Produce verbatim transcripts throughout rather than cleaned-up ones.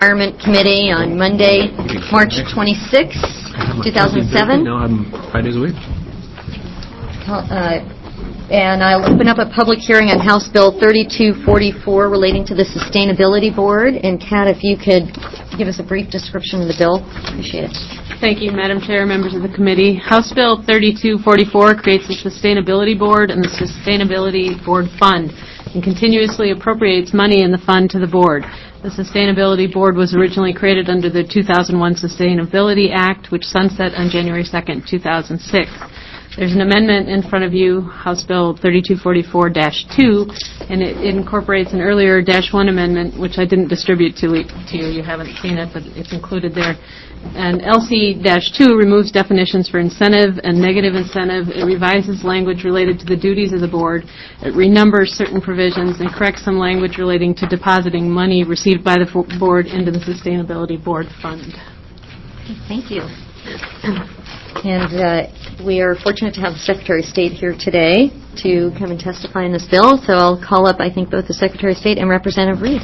Environment Committee on Monday, March twenty-sixth, two thousand seven. No, I'm five days a week. Uh, and I'll open up a public hearing on House Bill thirty-two forty-four relating to the Sustainability Board. And Kat, if you could give us a brief description of the bill, appreciate it. Thank you, Madam Chair, members of the committee. House Bill thirty-two forty-four creates the Sustainability Board and the Sustainability Board Fund and continuously appropriates money in the fund to the board. The Sustainability Board was originally created under the two thousand one Sustainability Act, which sunset on January second, two thousand six. There's an amendment in front of you, House Bill thirty-two forty-four dash two, and it, it incorporates an earlier dash one amendment, which I didn't distribute to, to you. You haven't seen it, but it's included there. And L C dash two removes definitions for incentive and negative incentive. It revises language related to the duties of the board. It renumbers certain provisions and corrects some language relating to depositing money received by the board into the Sustainability Board Fund. Thank you. And uh, we are fortunate to have the Secretary of State here today to come and testify in this bill. So I'll call up, I think, both the Secretary of State and Representative Reed.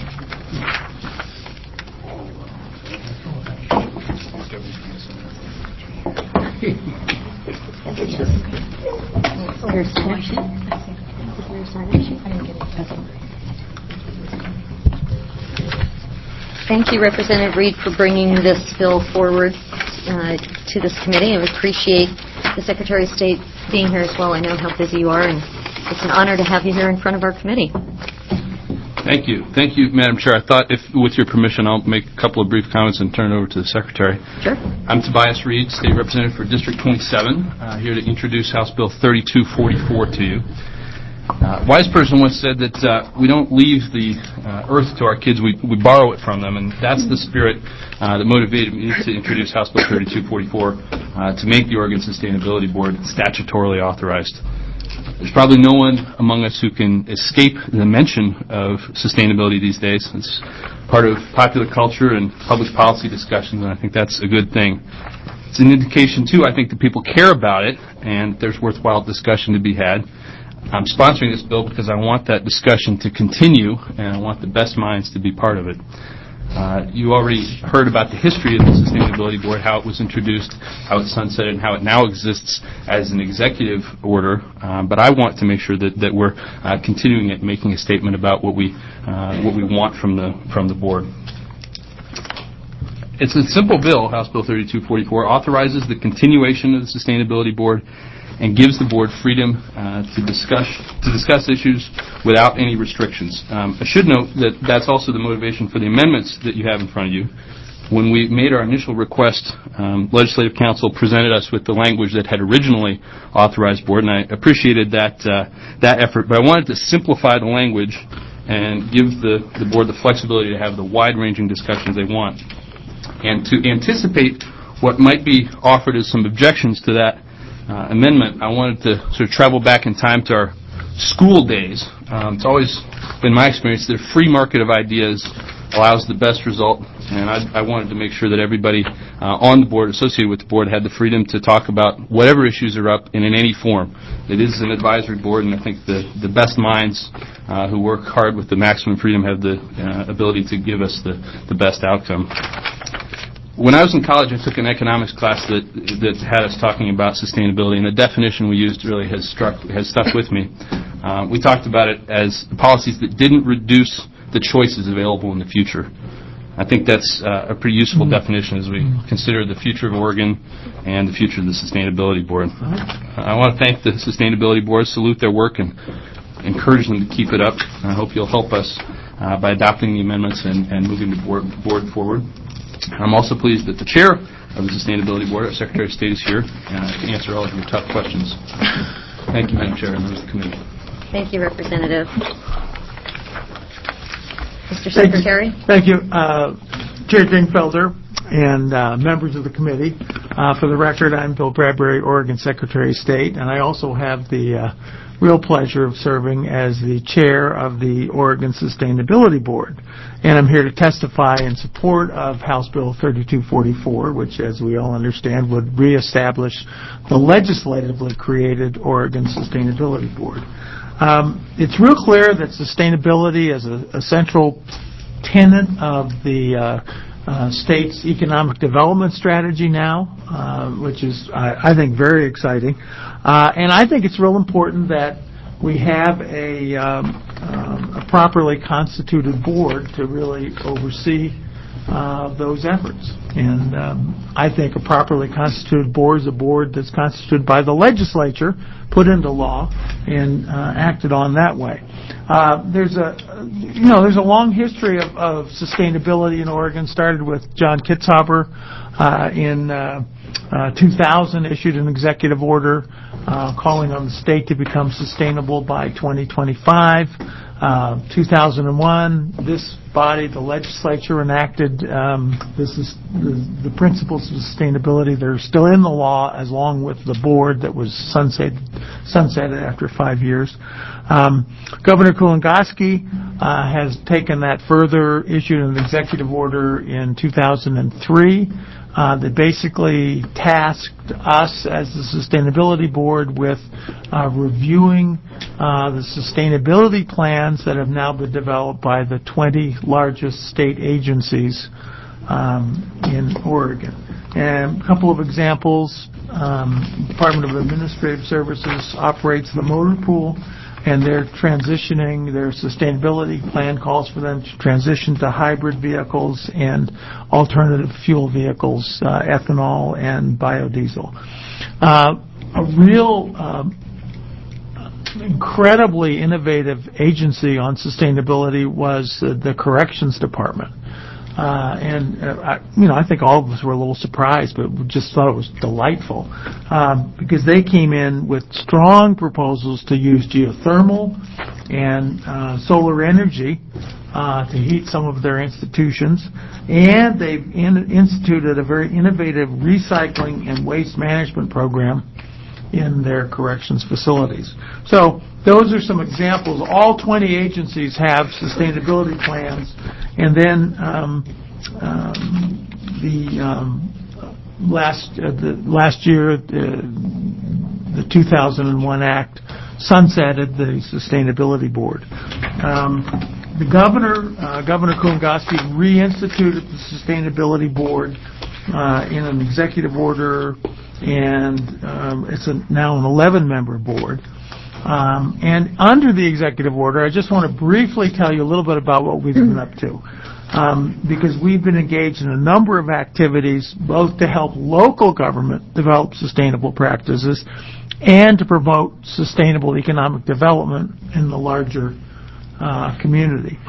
Thank you, Representative Reed, for bringing this bill forward uh, to this committee. I appreciate the Secretary of State being here as well. I know how busy you are, and it's an honor to have you here in front of our committee. Thank you. Thank you, Madam Chair. I thought, if, with your permission, I'll make a couple of brief comments and turn it over to the Secretary. Sure. I'm Tobias Reed, State Representative for District twenty-seven, uh, here to introduce House Bill thirty-two forty-four to you. Uh, a wise person once said that uh, we don't leave the uh, earth to our kids, we, we borrow it from them, and that's the spirit uh, that motivated me to introduce House Bill thirty-two forty-four uh, to make the Oregon Sustainability Board statutorily authorized. There's probably no one among us who can escape the mention of sustainability these days. It's part of popular culture and public policy discussions, and I think that's a good thing. It's an indication, too, I think, that people care about it, and there's worthwhile discussion to be had. I'm sponsoring this bill because I want that discussion to continue, and I want the best minds to be part of it. Uh, you already heard about the history of the Sustainability Board, how it was introduced, how it sunsetted, and how it now exists as an executive order. Um, but I want to make sure that, that we're uh, continuing it, making a statement about what we uh, what we want from the from the board. It's a simple bill. House Bill thirty-two forty-four authorizes the continuation of the Sustainability Board and gives the board freedom uh, to discuss to discuss issues without any restrictions. Um, I should note that that's also the motivation for the amendments that you have in front of you. When we made our initial request, um, Legislative Council presented us with the language that had originally authorized board, and I appreciated that uh, that effort. But I wanted to simplify the language and give the, the board the flexibility to have the wide-ranging discussions they want. And to anticipate what might be offered as some objections to that Uh, amendment, I wanted to sort of travel back in time to our school days. Um, it's always been my experience that a free market of ideas allows the best result, and I, I wanted to make sure that everybody uh, on the board, associated with the board, had the freedom to talk about whatever issues are up and in any form. It is an advisory board, and I think the, the best minds uh, who work hard with the maximum freedom have the uh, ability to give us the, the best outcome. When I was in college, I took an economics class that that had us talking about sustainability, and the definition we used really has struck has stuck with me. Uh, we talked about it as policies that didn't reduce the choices available in the future. I think that's uh, a pretty useful mm-hmm. definition as we consider the future of Oregon and the future of the Sustainability Board. Uh, I want to thank the Sustainability Board, salute their work, and encourage them to keep it up. I hope you'll help us uh, by adopting the amendments and, and moving the board, board forward. I'm also pleased that the chair of the Sustainability Board, our Secretary of State, is here uh, to answer all of your tough questions. Thank you, Madam Chair, and members of the committee. Thank you, Representative. Mister Secretary. Thank you, Thank you. Uh, Chair Dingfelder and uh, members of the committee. Uh, for the record, I'm Bill Bradbury, Oregon Secretary of State, and I also have the uh, real pleasure of serving as the chair of the Oregon Sustainability Board. And I'm here to testify in support of House Bill thirty-two forty-four, which, as we all understand, would reestablish the legislatively created Oregon Sustainability Board. Um, it's real clear that sustainability is a, a central tenet of the uh, uh, state's economic development strategy now, uh, which is, I, I think, very exciting. Uh, and I think it's real important that we have a, um, um, a properly constituted board to really oversee uh, those efforts. And um, I think a properly constituted board is a board that's constituted by the legislature, put into law, and uh, acted on that way. Uh, there's a, you know, there's a long history of, of sustainability in Oregon. Started with John Kitzhaber uh, in uh, uh, two thousand, issued an executive order uh, calling on the state to become sustainable by twenty twenty-five. Uh, two thousand one, this body, the legislature, enacted um, this is the, the principles of sustainability. They're still in the law, as long with the board that was sunset, sunsetted after five years. Um, Governor Kulongoski uh, has taken that further, issued an executive order in two thousand three uh, that basically tasked us as the Sustainability Board with uh, reviewing uh, the sustainability plans that have now been developed by the twenty largest state agencies um, in Oregon. And a couple of examples, um, Department of Administrative Services operates the motor pool, and they're transitioning, their sustainability plan calls for them to transition to hybrid vehicles and alternative fuel vehicles, uh, ethanol and biodiesel. Uh, a real uh, incredibly innovative agency on sustainability was uh, the Corrections Department. Uh, and, uh, I, you know, I think all of us were a little surprised, but we just thought it was delightful um, because they came in with strong proposals to use geothermal and uh, solar energy uh, to heat some of their institutions. And they've in, instituted a very innovative recycling and waste management program in their corrections facilities. So those are some examples. All twenty agencies have sustainability plans, and then um, um, the um, last uh, the last year the, the two thousand one Act sunsetted the Sustainability Board. Um, the governor, uh, Governor Kulongoski, reinstituted the Sustainability Board uh, in an executive order, and um, it's a, now an eleven-member board. Um, and under the executive order, I just want to briefly tell you a little bit about what we've been up to. Um, because we've been engaged in a number of activities, both to help local government develop sustainable practices and to promote sustainable economic development in the larger uh, community.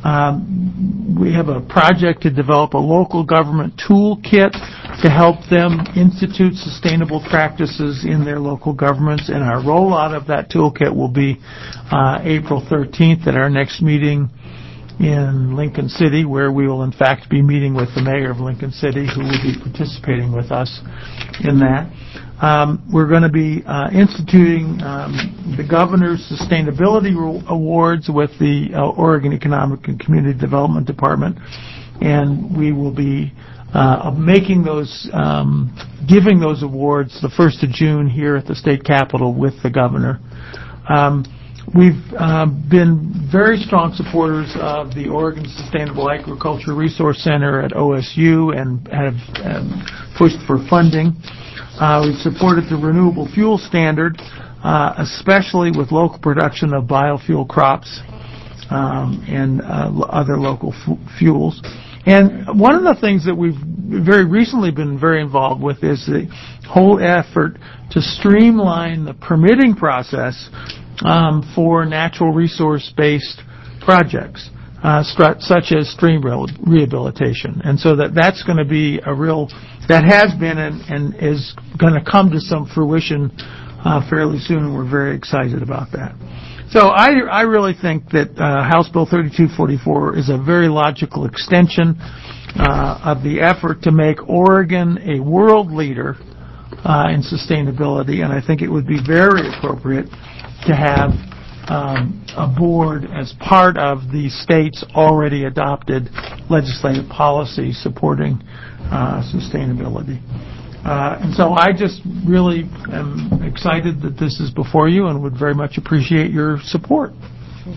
Um, we have a project to develop a local government toolkit to help them institute sustainable practices in their local governments, and our rollout of that toolkit will be uh, April thirteenth at our next meeting in Lincoln City, where we will in fact be meeting with the mayor of Lincoln City, who will be participating with us in that. Um, we're going to be uh, instituting um, the Governor's Sustainability Awards with the uh, Oregon Economic and Community Development Department, and we will be uh, making those, um, giving those awards the first of June here at the state capitol with the governor. Um, We've uh, been very strong supporters of the Oregon Sustainable Agriculture Resource Center at O S U and have um, pushed for funding. Uh, we've supported the renewable fuel standard, uh, especially with local production of biofuel crops um, and uh, other local f- fuels. And one of the things that we've very recently been very involved with is the whole effort to streamline the permitting process Um, for natural resource-based projects, uh, stru- such as stream re- rehabilitation. And so that that's going to be a real, that has been and, and is going to come to some fruition uh, fairly soon, and we're very excited about that. So I, I really think that uh, House Bill thirty-two forty-four is a very logical extension uh, of the effort to make Oregon a world leader uh, in sustainability, and I think it would be very appropriate to have um, a board as part of the state's already adopted legislative policy supporting uh, sustainability. Uh, and so I just really am excited that this is before you and would very much appreciate your support.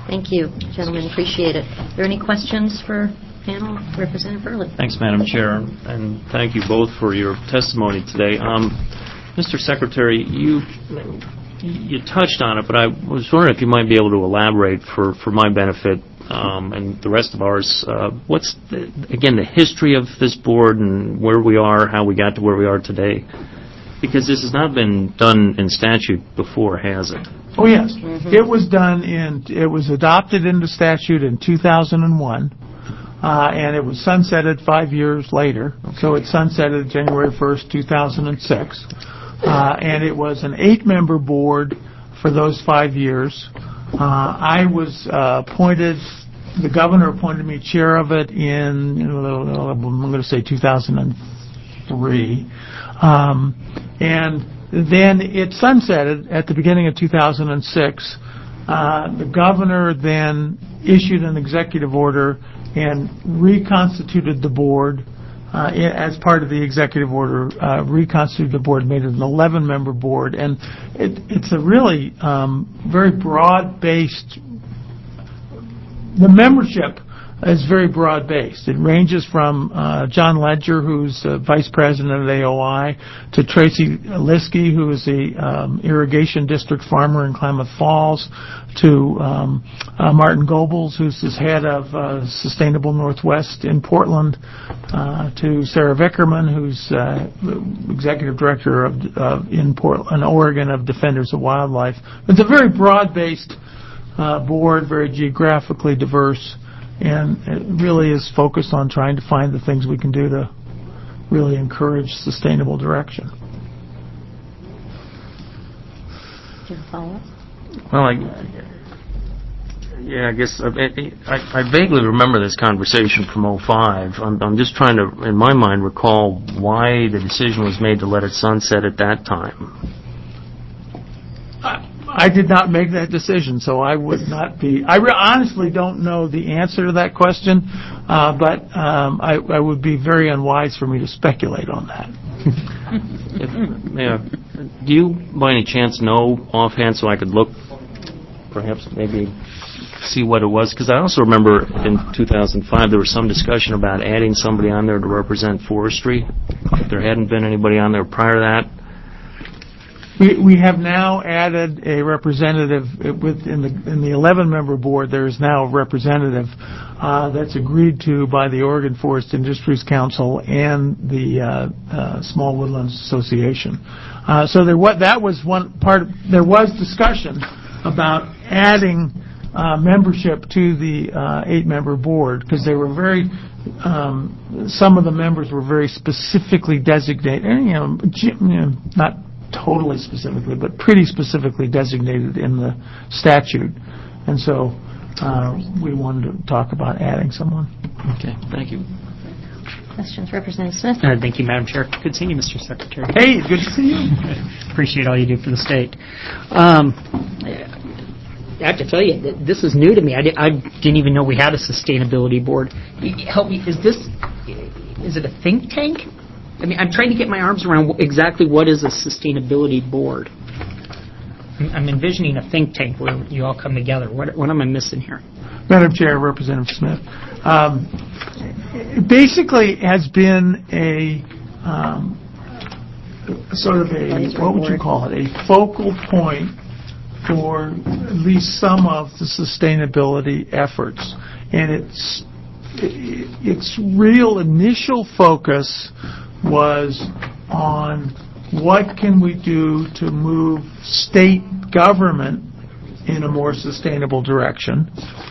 Thank you, gentlemen. Appreciate it. Are there any questions for panel? Representative Burley. Thanks, Madam Chair, and thank you both for your testimony today. Um, Mister Secretary, you you touched on it, but I was wondering if you might be able to elaborate for, for my benefit um, and the rest of ours. Uh, what's, the, again, the history of this board and where we are, how we got to where we are today? Because this has not been done in statute before, has it? Oh, yes. Mm-hmm. It was done in, it was adopted into statute in two thousand one, uh, and it was sunsetted five years later. Okay. So it sunsetted January first, two thousand six. Uh, and it was an eight-member board for those five years. Uh, I was uh, appointed, the governor appointed me chair of it in, I'm going to say two thousand three. Um, and then it sunsetted at the beginning of two thousand six. Uh, the governor then issued an executive order and reconstituted the board. Uh, as part of the executive order, uh, reconstituted the board, made it an eleven-member board, and it, it's a really um, very broad-based. The membership is very broad-based. It ranges from uh, John Ledger, who's uh, vice president of A O I, to Tracy Liskey, who is the um, irrigation district farmer in Klamath Falls, to um, uh, Martin Goebbels, who's the head of uh, Sustainable Northwest in Portland, uh, to Sarah Vickerman, who's uh, executive director of uh, in Portland, Oregon, of Defenders of Wildlife. It's a very broad-based uh, board, very geographically diverse, and it really is focused on trying to find the things we can do to really encourage sustainable direction. Do you have a follow-up? Well, I, yeah, I guess I, I, I vaguely remember this conversation from oh five. I'm, I'm just trying to, in my mind, recall why the decision was made to let it sunset at that time. I, I did not make that decision, so I would not be. I re- honestly don't know the answer to that question, uh, but um, I, I would be very unwise for me to speculate on that. if, yeah. Do you, by any chance, know offhand, so I could look, perhaps maybe see what it was? Because I also remember in two thousand five there was some discussion about adding somebody on there to represent forestry. If there hadn't been anybody on there prior to that. We, we have now added a representative within the in the eleven-member board. There is now a representative uh, that's agreed to by the Oregon Forest Industries Council and the uh, uh, Small Woodlands Association. Uh, so there was, that was one part. Of, there was discussion about adding uh, membership to the uh, eight-member board because they were very. Um, some of the members were very specifically designated. You know, you know not. Totally specifically, but pretty specifically designated in the statute. And so uh, we wanted to talk about adding someone. Okay, thank you. Questions, Representative Smith? Uh, thank you, Madam Chair. Good seeing you, Mister Secretary. Hey, good to see you. Appreciate all you do for the state. Um, I have to tell you, this is new to me. I, did, I didn't even know we had a sustainability board. Help me, is this, is it a think tank? I mean, I'm trying to get my arms around exactly what is a sustainability board. I'm envisioning a think tank where you all come together. What, what am I missing here? Madam Chair, Representative Smith. Um, it basically has been a um, sort of a, what would you call it, a focal point for at least some of the sustainability efforts. And its its real initial focus was on what can we do to move state government in a more sustainable direction.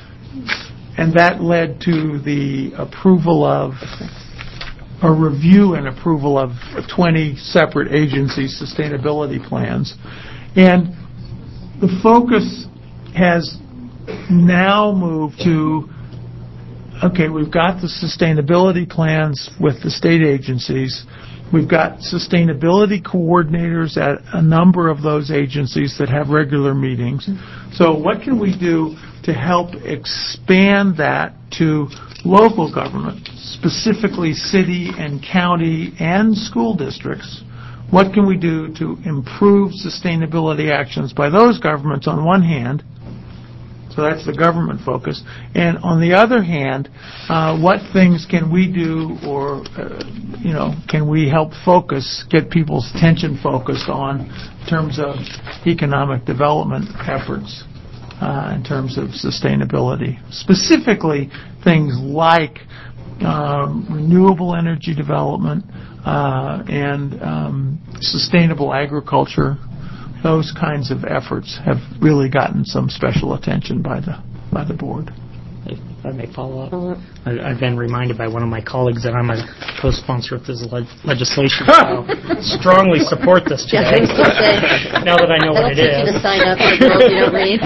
And that led to the approval of, a review and approval of twenty separate agency sustainability plans. And the focus has now moved to, okay, we've got the sustainability plans with the state agencies. We've got sustainability coordinators at a number of those agencies that have regular meetings. So what can we do to help expand that to local government, specifically city and county and school districts? What can we do to improve sustainability actions by those governments on one hand, So that's the government focus. And on the other hand, uh, what things can we do, or uh, you know, can we help focus, get people's attention focused on in terms of economic development efforts, uh, in terms of sustainability, specifically things like um, renewable energy development uh, and um, sustainable agriculture. Those kinds of efforts have really gotten some special attention by the by the board. If I may follow up, I, I've been reminded by one of my colleagues that I'm a co-sponsor of this le- legislation, so strongly support this today. Yeah, I was going to say. Now that I know what That'll it take you is. to sign up for bills you don't read.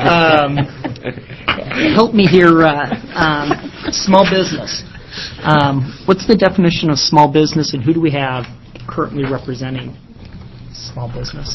Um, help me here. Uh, um, small business. Um, what's the definition of small business, and who do we have currently representing small business?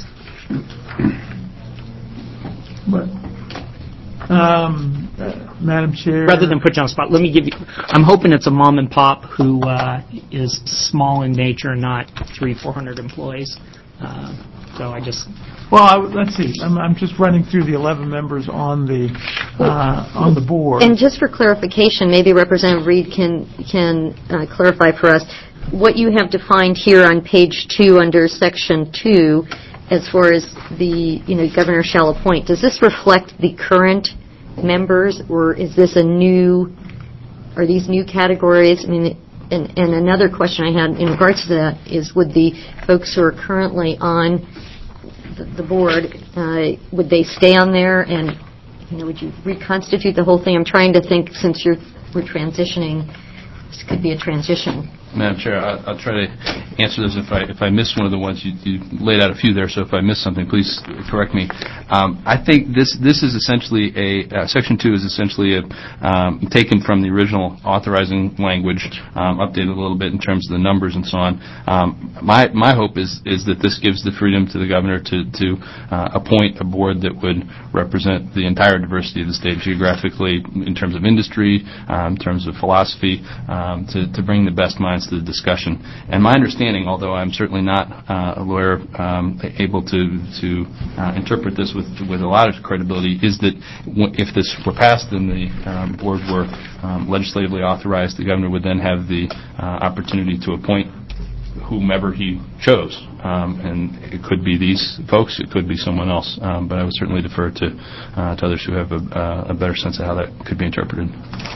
But, um, uh, Madam Chair, Rather than put you on the spot, let me give you, I'm hoping it's a mom and pop who uh, is small in nature, not three, four hundred employees. Uh, so I just... well, I, let's see. I'm, I'm just running through the eleven members on the uh, on the board. And just for clarification, maybe Representative Reed can can uh, clarify for us what you have defined here on page two under section two, as far as the you know governor shall appoint. Does this reflect the current members, or is this a new? Are these new categories? I mean. And, and another question I had in regards to that is, would the folks who are currently on the, the board, uh, would they stay on there, and you know, would you reconstitute the whole thing? I'm trying to think, since you're we're transitioning, this could be a transition. Madam Chair, I'll, I'll try to answer this. If I if I miss one of the ones, you, you laid out a few there, so if I miss something, please correct me. Um, I think this this is essentially a, uh, Section two is essentially a, um, taken from the original authorizing language, um, updated a little bit in terms of the numbers and so on. Um, my my hope is is that this gives the freedom to the governor to, to uh, appoint a board that would represent the entire diversity of the state geographically, in terms of industry, um, in terms of philosophy, um, to, to bring the best minds to the discussion. And my understanding, although I'm certainly not uh, a lawyer um, able to to uh, interpret this with with a lot of credibility, is that w- if this were passed and the um, board were um, legislatively authorized, the governor would then have the uh, opportunity to appoint whomever he chose. Um, and it could be these folks, it could be someone else. Um, but I would certainly defer to uh, to others who have a, uh, a better sense of how that could be interpreted.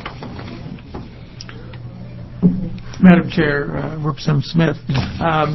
Madam Chair, uh, Representative Smith, um,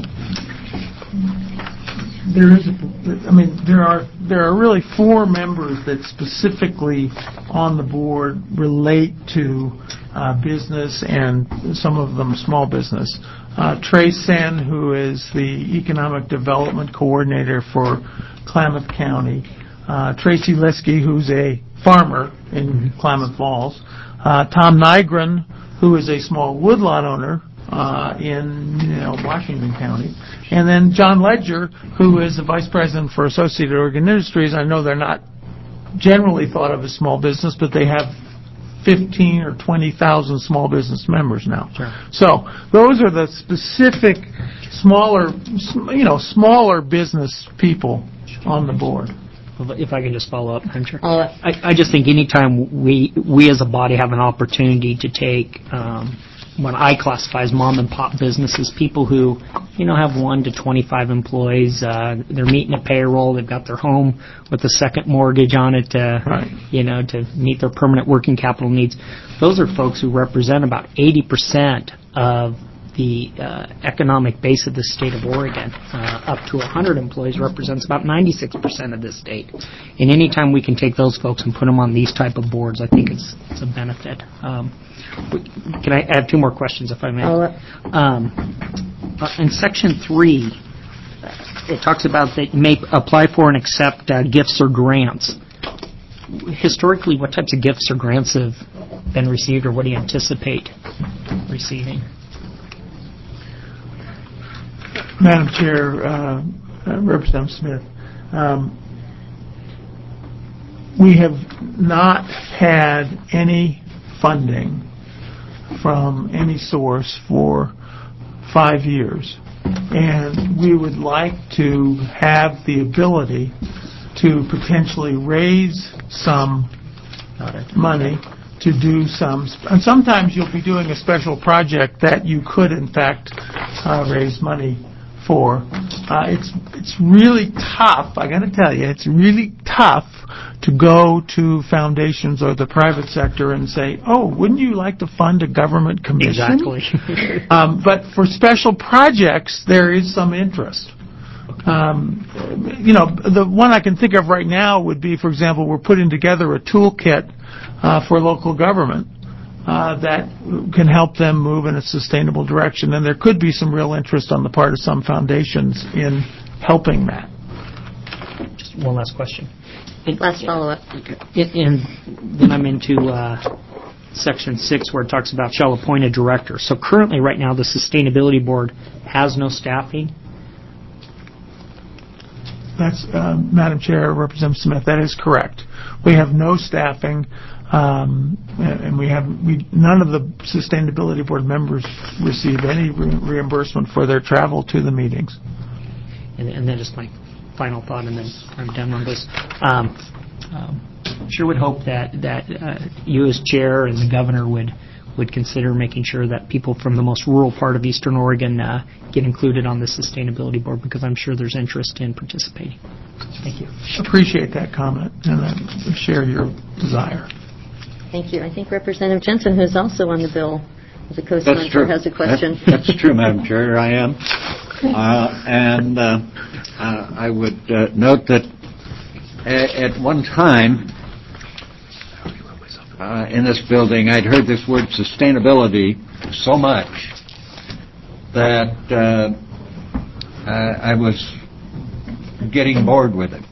there is, a, I mean, there are there are really four members that specifically on the board relate to uh, business, and some of them small business. Uh, Trey Sen, who is the Economic Development Coordinator for Klamath County. Uh, Tracy Liskey, who's a farmer in Klamath Falls. Uh, Tom Nygren, who is a small woodlot owner uh, in you know, Washington County. And then John Ledger, who is the Vice President for Associated Oregon Industries. I know they're not generally thought of as small business, but they have fifteen or twenty thousand small business members now. Sure. So those are the specific smaller, you know, smaller business people on the board. If I can just follow up, I'm sure. Uh, I, I just think anytime we we as a body have an opportunity to take um, what I classify as mom and pop businesses, people who, you know, have one to twenty-five employees, uh, they're meeting a payroll, they've got their home with a second mortgage on it, uh, Right. you know, to meet their permanent working capital needs. Those are folks who represent about eighty percent of the uh, economic base of the state of Oregon. Uh, up to one hundred employees represents about ninety-six percent of this state. And any time we can take those folks and put them on these type of boards, I think it's, it's a benefit. Um, can I add two more questions, if I may? I'll, Um, uh, in Section three, it talks about that you may apply for and accept uh, gifts or grants. Historically, what types of gifts or grants have been received, or what do you anticipate receiving? Madam Chair, uh, uh, Representative Smith, um, we have not had any funding from any source for five years, and we would like to have the ability to potentially raise some money to do some, and sometimes you'll be doing a special project that you could, in fact, uh, raise money for. Uh, it's it's really tough, I got to tell you, it's really tough to go to foundations or the private sector and say, oh, wouldn't you like to fund a government commission? Exactly. um, but for special projects, there is some interest. Um, you know, the one I can think of right now would be, for example, we're putting together a toolkit uh, for local government uh, that can help them move in a sustainable direction. And there could be some real interest on the part of some foundations in helping that. Just one last question. In, Last follow-up. in, in, then I'm into uh, section six where it talks about shall appoint a director. So currently, right now, the Sustainability Board has no staffing. That's, uh, Madam Chair, Representative Smith, that is correct. We have no staffing, um, and we have we none of the Sustainability Board members receive any re- reimbursement for their travel to the meetings. And, and then just my final thought, and then I'm done on this. Um, um, sure would hope that that uh, you as chair and the governor would would consider making sure that people from the most rural part of Eastern Oregon uh, get included on the Sustainability Board, because I'm sure there's interest in participating. Thank you. Appreciate that comment, and I share your desire. Thank you. I think Representative Jensen, who's also on the bill as a co-sponsor, has a question. That's, that's true, Madam Chair. I am. Uh, and uh, uh, I would uh, note that at, at one time uh, in this building, I'd heard this word sustainability so much that uh, uh, I was getting bored with it.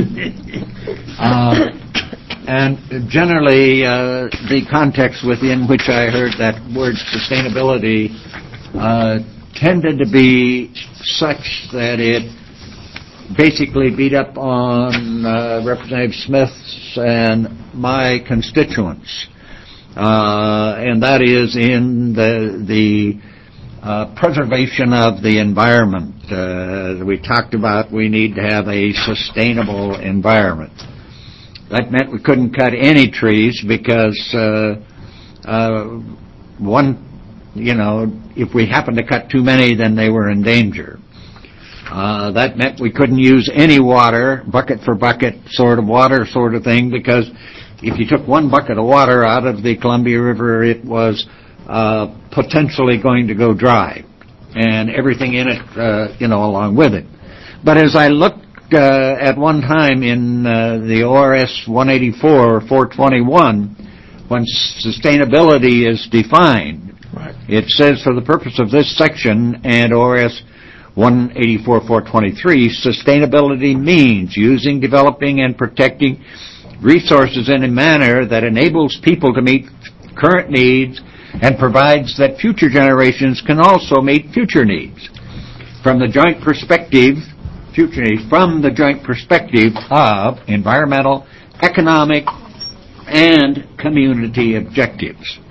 uh, and generally, uh, the context within which I heard that word sustainability uh, tended to be such that it basically beat up on uh, Representative Smith's and my constituents, uh, and that is in the the uh, preservation of the environment. Uh, we talked about we need to have a sustainable environment. That meant we couldn't cut any trees because uh, uh, one, you know, if we happened to cut too many, then they were in danger. Uh, that meant we couldn't use any water, bucket for bucket sort of water sort of thing, because if you took one bucket of water out of the Columbia River, it was uh, potentially going to go dry, and everything in it, uh, you know, along with it. But as I looked uh, at one time in uh, the O R S one eighty-four four twenty-one, when sustainability is defined, Right. It says for the purpose of this section and O R S one eighty-four four twenty-three, sustainability means using, developing, and protecting resources in a manner that enables people to meet current needs and provides that future generations can also meet future needs. From the joint perspective, future needs, from the joint perspective of environmental, economic, and community objectives.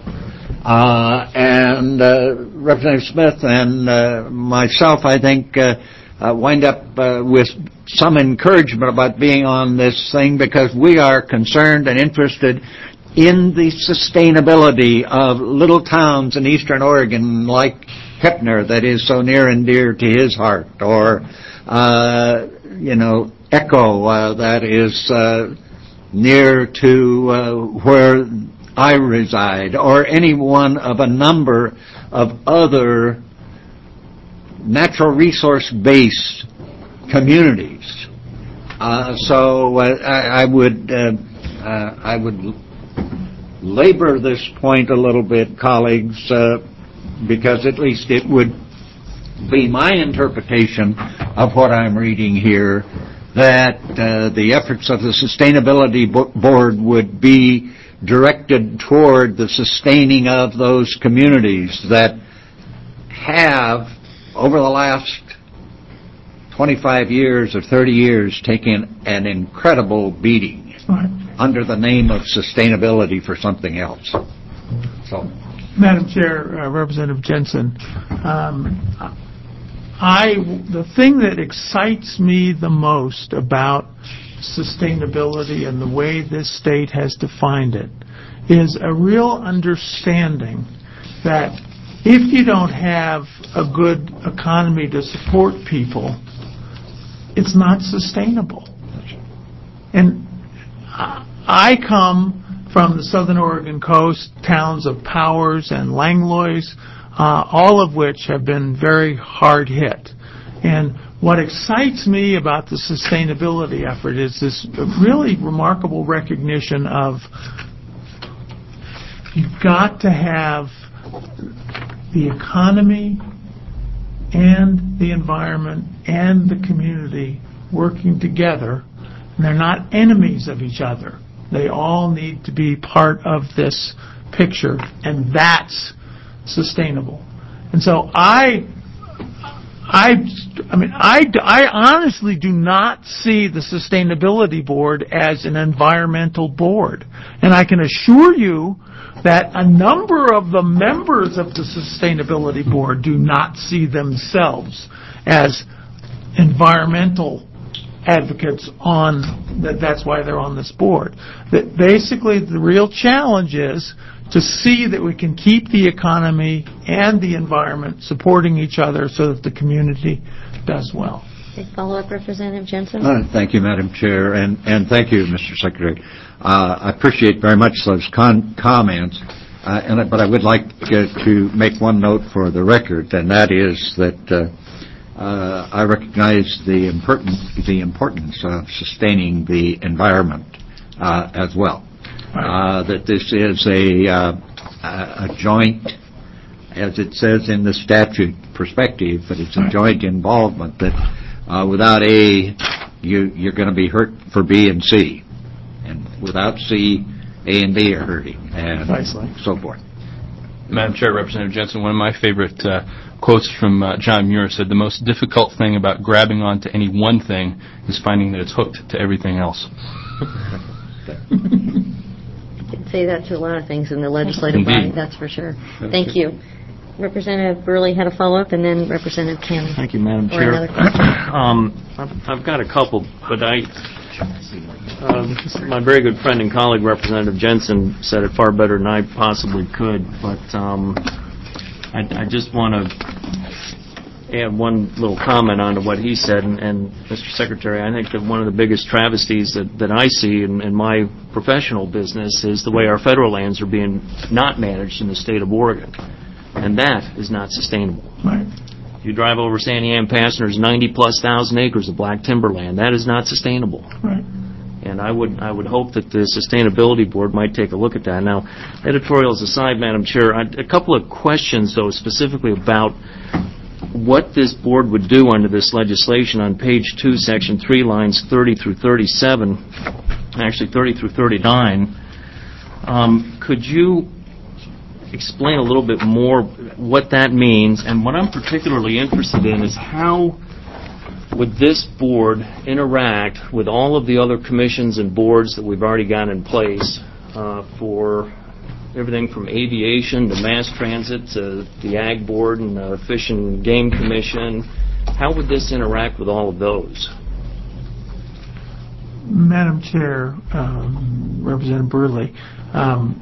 Uh, and uh, Representative Smith and uh, myself, I think, uh, uh, wind up uh, with some encouragement about being on this thing because we are concerned and interested in the sustainability of little towns in Eastern Oregon like Heppner that is so near and dear to his heart, or, uh, you know, Echo uh, that is uh, near to uh, where I reside, or any one of a number of other natural resource-based communities. Uh, so uh, I, I would uh, uh, I would labor this point a little bit, colleagues, uh, because at least it would be my interpretation of what I'm reading here, that uh, the efforts of the Sustainability Board would be directed toward the sustaining of those communities that have, over the last twenty-five years or thirty years, taken an incredible beating Right. under the name of sustainability for something else. So, Madam Chair, uh, Representative Jensen, um, I the thing that excites me the most about sustainability and the way this state has defined it is a real understanding that if you don't have a good economy to support people, it's not sustainable. And I come from the Southern Oregon coast, towns of Powers and Langlois, uh, all of which have been very hard hit. And what excites me about the sustainability effort is this really remarkable recognition of you've got to have the economy and the environment and the community working together. And they're not enemies of each other. They all need to be part of this picture, and that's sustainable. And so I, I, I mean, I, I honestly do not see the Sustainability Board as an environmental board. And I can assure you that a number of the members of the Sustainability Board do not see themselves as environmental advocates on that. That's why they're on this board. That basically the real challenge is to see that we can keep the economy and the environment supporting each other so that the community does well. Okay, follow-up, Representative Jensen. Uh, thank you, Madam Chair, and, and thank you, Mister Secretary. Uh, I appreciate very much those con- comments, uh, and, but I would like uh, to make one note for the record, and that is that uh, uh, I recognize the, important, the importance of sustaining the environment uh, as well. Uh, that this is a, uh, a joint, as it says in the statute perspective, but it's a joint involvement that uh, without A, you, you're going to be hurt for B and C. And without C, A and B are hurting, and Precisely. so forth. Madam Chair, Representative Jensen, one of my favorite uh, quotes from uh, John Muir said, "The most difficult thing about grabbing onto any one thing is finding that it's hooked to everything else." You can say that to a lot of things in the legislative body, Indeed. that's for sure. Thank you. Representative Burley had a follow-up, and then Representative Cannon. Thank you, Madam Or Chair. another question. Um, I've, I've got a couple, but I, um, my very good friend and colleague, Representative Jensen, said it far better than I possibly could, but um, I, I just want to add one little comment onto what he said, and, and Mister Secretary, I think that one of the biggest travesties that, that I see in, in my professional business is the way our federal lands are being not managed in the state of Oregon, and that is not sustainable. Right. If you drive over Santiam Pass, and there's ninety plus thousand acres of black timberland. That is not sustainable. Right. And I would I would hope that the Sustainability Board might take a look at that. Now, editorials aside, Madam Chair, I, a couple of questions, though, specifically about what this board would do under this legislation on page two, section three, lines thirty through thirty-seven, actually thirty through thirty-nine. Um, could you explain a little bit more what that means? And what I'm particularly interested in is how would this board interact with all of the other commissions and boards that we've already got in place uh, for everything from aviation to mass transit to the Ag Board and the Fish and Game Commission? How would this interact with all of those? Madam Chair, um, Representative Burley, um,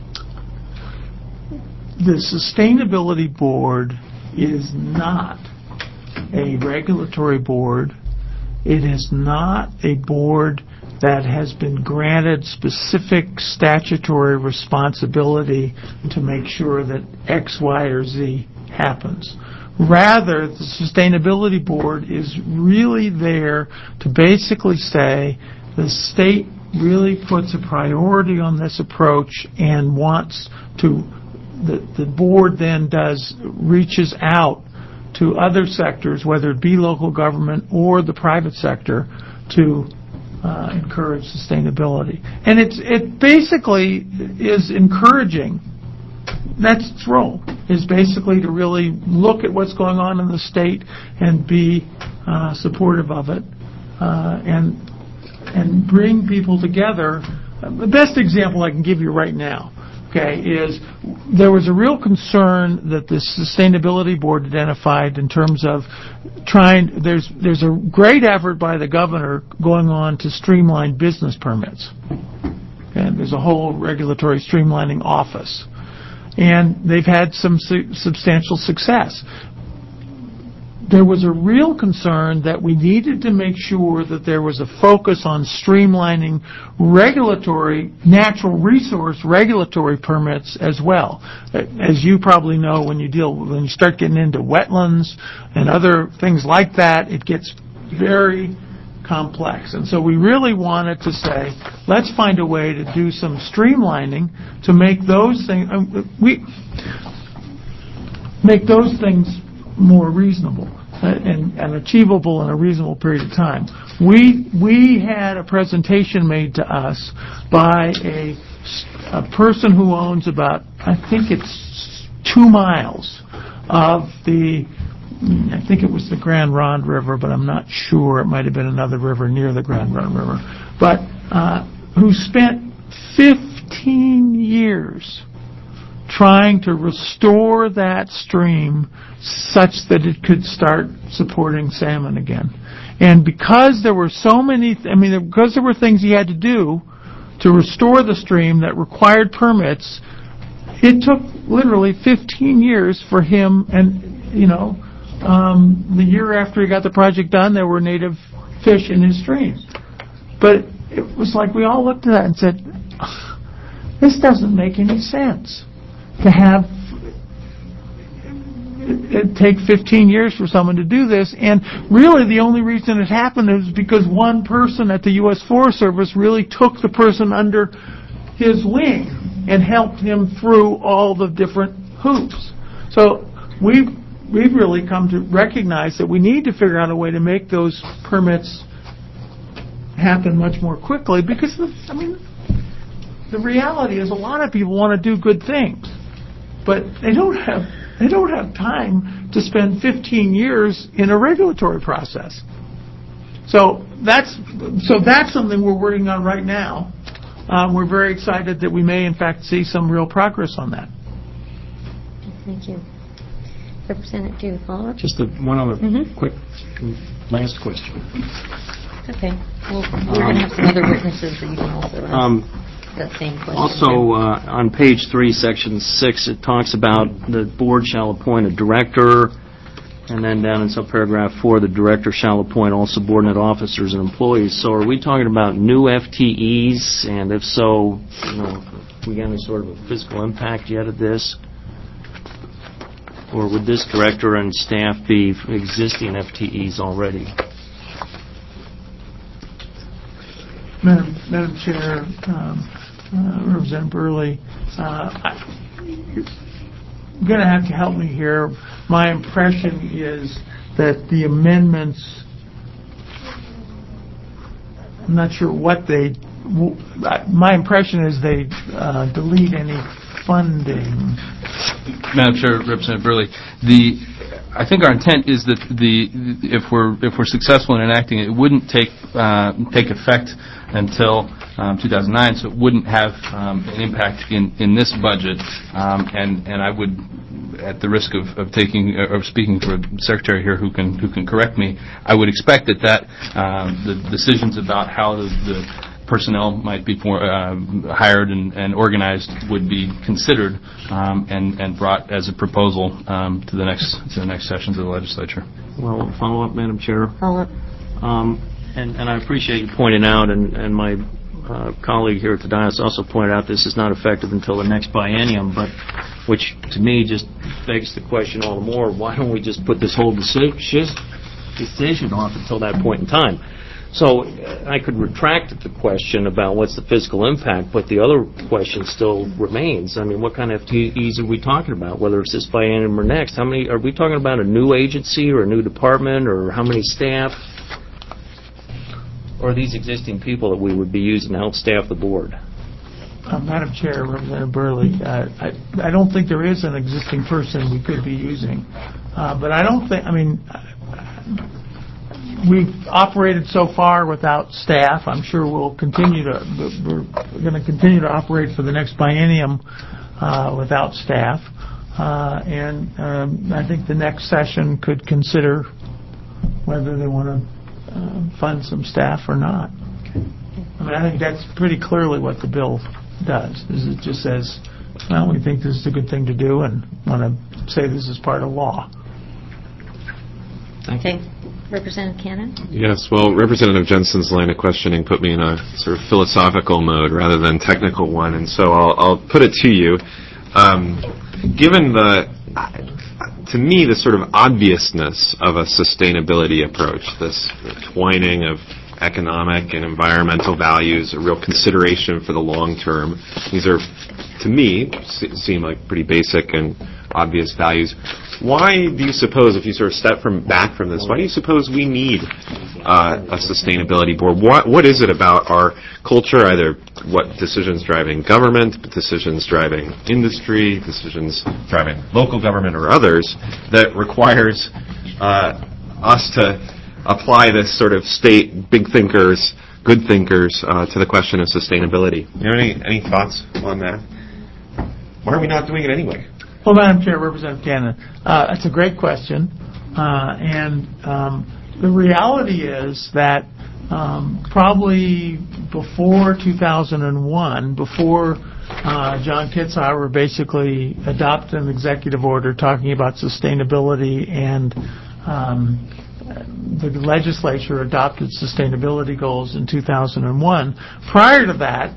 the Sustainability Board is not a regulatory board. It is not a board that has been granted specific statutory responsibility to make sure that X, Y, or Z happens. Rather, the Sustainability Board is really there to basically say the state really puts a priority on this approach and wants to, the, the board then does, reaches out to other sectors, whether it be local government or the private sector, to uh, encourage sustainability. And it's it basically is encouraging. That's its role, is basically to really look at what's going on in the state and be uh, supportive of it, uh, and and bring people together. The best example I can give you right now, okay, is there was a real concern that the Sustainability Board identified in terms of trying, there's there's a great effort by the governor going on to streamline business permits. And there's a whole regulatory streamlining office. And they've had some su- substantial success. There was a real concern that we needed to make sure that there was a focus on streamlining regulatory, natural resource regulatory permits as well. As you probably know, when you deal, when you start getting into wetlands and other things like that, it gets very complex. And so we really wanted to say, let's find a way to do some streamlining to make those things, uh, we make those things more reasonable and, and achievable in a reasonable period of time. We we had a presentation made to us by a, a person who owns about, I think it's two miles of the, I think it was the Grand Ronde River, but I'm not sure. It might have been another river near the Grand Ronde River. But uh, who spent fifteen years trying to restore that stream such that it could start supporting salmon again. And because there were so many, I mean, because there were things he had to do to restore the stream that required permits, it took literally fifteen years for him. And, you know, um, the year after he got the project done, there were native fish in his stream. But it was like we all looked at that and said, this doesn't make any sense. To have it take fifteen years for someone to do this, and really the only reason it happened is because one person at the U S Forest Service really took the person under his wing and helped him through all the different hoops. So we've we've really come to recognize that we need to figure out a way to make those permits happen much more quickly, because I mean the reality is a lot of people want to do good things, but they don't have they don't have time to spend fifteen years in a regulatory process. So that's so that's something we're working on right now. Um, we're very excited that we may, in fact, see some real progress on that. Thank you. Representative, do you follow up? Just a, one other Mm-hmm. quick last question. Okay. Well, we're going to have some other witnesses that you can also ask Um, that same question. Also, uh, on page three, section six, it talks about the board shall appoint a director, and then down in subparagraph four, the director shall appoint all subordinate officers and employees. So are we talking about new F T Es? And if so, you know, have we got any sort of a fiscal impact yet of this? Or would this director and staff be existing F T Es already? Madam, Madam Chair, um, uh, Representative Burley, uh, I, you're going to have to help me here. My impression is that the amendments, I'm not sure what they, my impression is they uh, delete any funding. Madam Chair, Representative Burley, the I think our intent is that the if we're if we're successful in enacting it, it wouldn't take uh, take effect until um, two thousand nine, so it wouldn't have um, an impact in, in this budget. Um, and and I would, at the risk of, of taking or speaking for a secretary here who can who can correct me, I would expect that that um, the decisions about how the, the personnel might be for, uh, hired and, and organized would be considered um, and, and brought as a proposal um, to the next to the next sessions of the legislature. Well, follow up, Madam Chair. Follow up. Um, and, and I appreciate you pointing out, and, and my uh, colleague here at the dais also pointed out this is not effective until the next biennium, but which to me just begs the question all the more, why don't we just put this whole deci- decision off until that point in time? So uh, I could retract the question about what's the fiscal impact, but the other question still remains. I mean, what kind of F T Es are we talking about, whether it's this biennium or next? How many, are we talking about a new agency or a new department, or how many staff? Or are these existing people that we would be using to help staff the board? Uh, Madam Chair, Representative Burley, uh, I, I don't think there is an existing person we could be using. Uh, but I don't think, I mean, we've operated so far without staff. I'm sure we'll continue to, we're going to continue to operate for the next biennium uh, without staff. Uh, and um, I think the next session could consider whether they want to uh, fund some staff or not. I mean, I think that's pretty clearly what the bill does. Is it just says, well, we think this is a good thing to do and want to say this is part of law. Okay. Representative Cannon? Yes, well, Representative Jensen's line of questioning put me in a sort of philosophical mode rather than technical one, and so I'll, I'll put it to you. Um, given the, to me, the sort of obviousness of a sustainability approach, this twining of economic and environmental values, a real consideration for the long term, these are, to me, seem like pretty basic and obvious values. Why do you suppose, if you sort of step from back from this, why do you suppose we need uh, a sustainability board? What what is it about our culture, either what decisions driving government, decisions driving industry, decisions driving local government or others, that requires uh, us to apply this sort of state big thinkers, good thinkers uh, to the question of sustainability? You know, any any thoughts on that? Why are we not doing it anyway? Well, Madam Chair, Representative Cannon, uh, that's a great question. Uh, and um, the reality is that um, probably before two thousand one, before uh, John Kitzhauer basically adopted an executive order talking about sustainability, and um, the legislature adopted sustainability goals in two thousand one. Prior to that,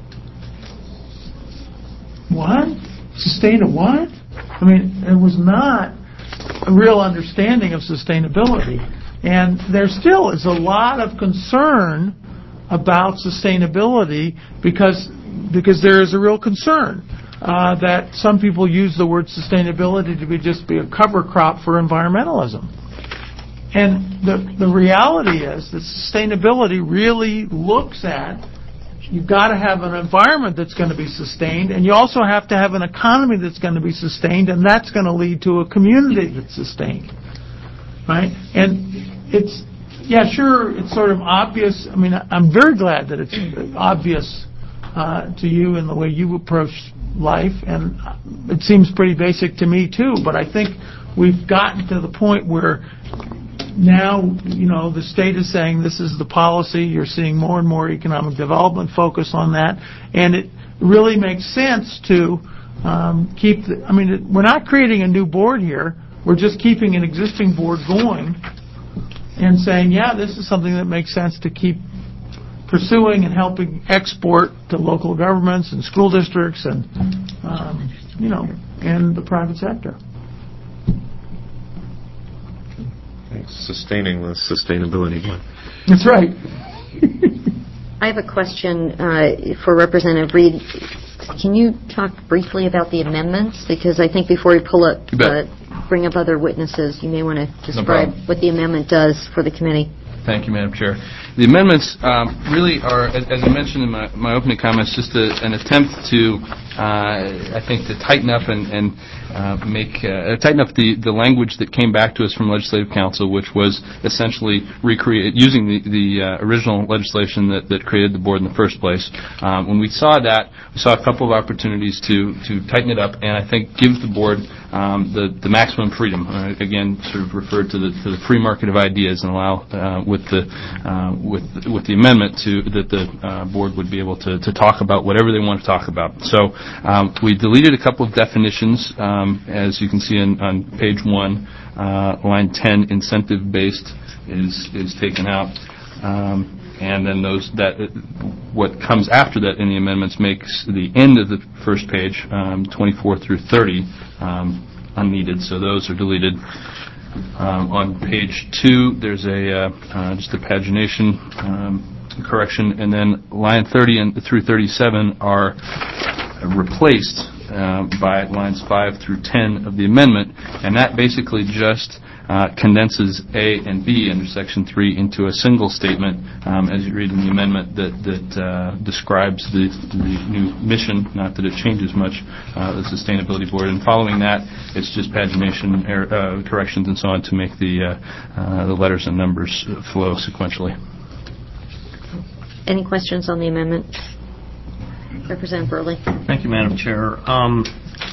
what? Sustain a what? I mean, there was not a real understanding of sustainability. And there still is a lot of concern about sustainability because because there is a real concern uh, that some people use the word sustainability to be just be a cover crop for environmentalism. And the the reality is that sustainability really looks at, you've got to have an environment that's going to be sustained, and you also have to have an economy that's going to be sustained, and that's going to lead to a community that's sustained, right? And it's, yeah, sure, it's sort of obvious. I mean, I'm very glad that it's obvious uh, to you in the way you approach life, and it seems pretty basic to me, too, but I think we've gotten to the point where now, you know, the state is saying this is the policy. You're seeing more and more economic development focus on that. And it really makes sense to um, keep the, I mean, it, we're not creating a new board here. We're just keeping an existing board going and saying, yeah, this is something that makes sense to keep pursuing and helping export to local governments and school districts and, um, you know, and the private sector. Sustaining the sustainability one. That's right. I have a question uh, for Representative Reed. Can you talk briefly about the amendments? Because I think before we pull up, uh, bring up other witnesses, you may want to describe No what the amendment does for the committee. Thank you, Madam Chair. The amendments um, really are, as, as I mentioned in my, my opening comments, just a, an attempt to, uh, I think, to tighten up and, and uh, make uh, tighten up the, the language that came back to us from Legislative Council, which was essentially recreate using the, the uh, original legislation that, that created the board in the first place. Um, when we saw that, we saw a couple of opportunities to, to tighten it up, and I think give the board um, the, the maximum freedom. Uh, again, sort of referred to the, to the free market of ideas, and allow uh, with the uh, with with the amendment to that the uh, board would be able to, to talk about whatever they want to talk about. So um, we deleted a couple of definitions, um, as you can see in, on page one, uh, line ten, incentive based is is taken out, um, and then those that what comes after that in the amendments makes the end of the first page, um, twenty-four through thirty, um, unneeded. So those are deleted. Um, on page two, there's a uh, uh, just a pagination um, correction, and then line thirty and through thirty-seven are replaced uh, by lines five through ten of the amendment, and that basically just uh, condenses A and B under Section three into a single statement, um, as you read in the amendment, that that uh, describes the, the new mission. Not that it changes much, uh, the Sustainability Board. And following that, it's just pagination er, uh, corrections and so on to make the uh, uh, the letters and numbers flow sequentially. Any questions on the amendment? Representative Burley. Thank you, Madam Chair. Um,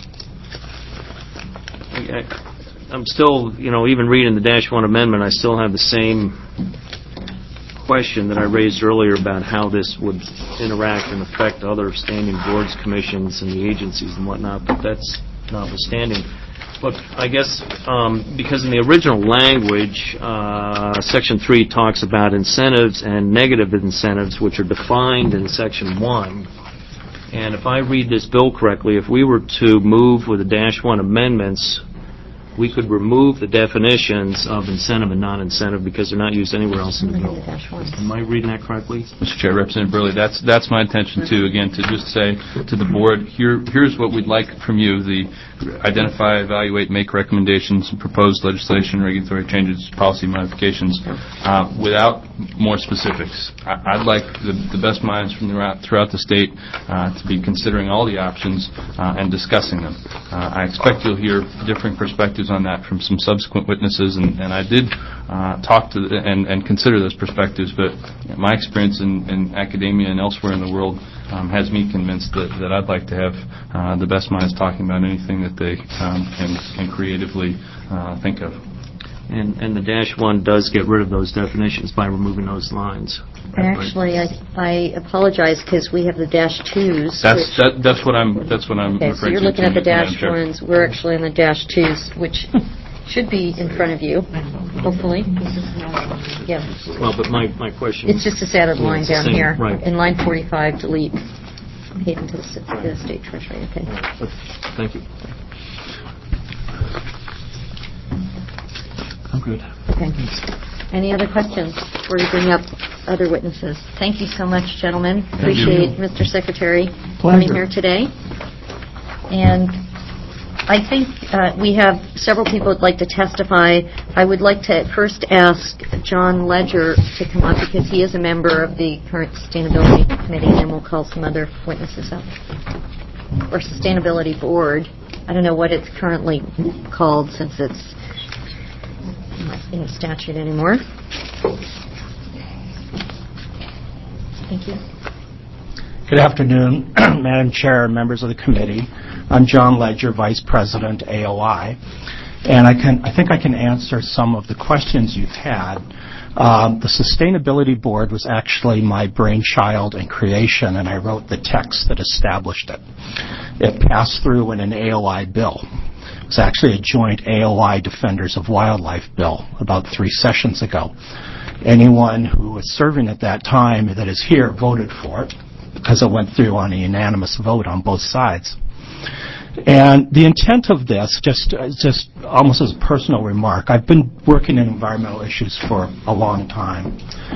I, I'm still, you know, even reading the Dash One amendment, I still have the same question that I raised earlier about how this would interact and affect other standing boards, commissions, and the agencies and whatnot, but that's notwithstanding. Look, I guess um, because in the original language, uh, Section three talks about incentives and negative incentives, which are defined in Section one. And if I read this bill correctly, if we were to move with the Dash one amendments, we could remove the definitions of incentive and non-incentive because they're not used anywhere else in the bill. Am I reading that correctly? Mister Chair, Representative Burley, that's that's my intention too. Again, to just say to the board, here here's what we'd like from you: the identify, evaluate, make recommendations, and propose legislation, regulatory changes, policy modifications, uh, without more specifics. I, I'd like the, the best minds from throughout, throughout the state uh, to be considering all the options uh, and discussing them. Uh, I expect you'll hear differing perspectives on that from some subsequent witnesses, and, and I did uh, talk to the, and, and consider those perspectives, but my experience in, in academia and elsewhere in the world um, has me convinced that, that I'd like to have uh, the best minds talking about anything that they um, can, can creatively uh, think of. And, and the Dash one does get rid of those definitions by removing those lines. And actually, I, I apologize because we have the dash twos. That's which, that, that's what I'm that's what I'm okay, referring so you're to. looking at the Madam dash Chair. ones. We're actually in the dash twos, which should be in front of you, hopefully. Yeah. Well, but my, my question... It's just this added Yeah, line it's the down same, here. right. In line forty-five, delete. Paid into the, st- the state treasury. Okay. Thank you. I'm good. Okay. Any other questions before we bring up other witnesses? Thank you so much, gentlemen. Appreciate Mister Secretary coming Pleasure. here today. And I think uh, we have several people who would like to testify. I would like to first ask John Ledger to come up because he is a member of the current Sustainability Committee, and then we'll call some other witnesses up. Or Sustainability Board. I don't know what it's currently called since it's not in statute anymore. Thank you. Good afternoon, Madam Chair and members of the committee. I'm John Ledger, Vice President, A O I, and I can I think I can answer some of the questions you've had. Um, the Sustainability Board was actually my brainchild and creation, and I wrote the text that established it. It passed through in an A O I bill. It was actually a joint A O I Defenders of Wildlife bill about three sessions ago. Anyone who was serving at that time that is here voted for it because it went through on a unanimous vote on both sides. And the intent of this, just just almost as a personal remark, I've been working in environmental issues for a long time.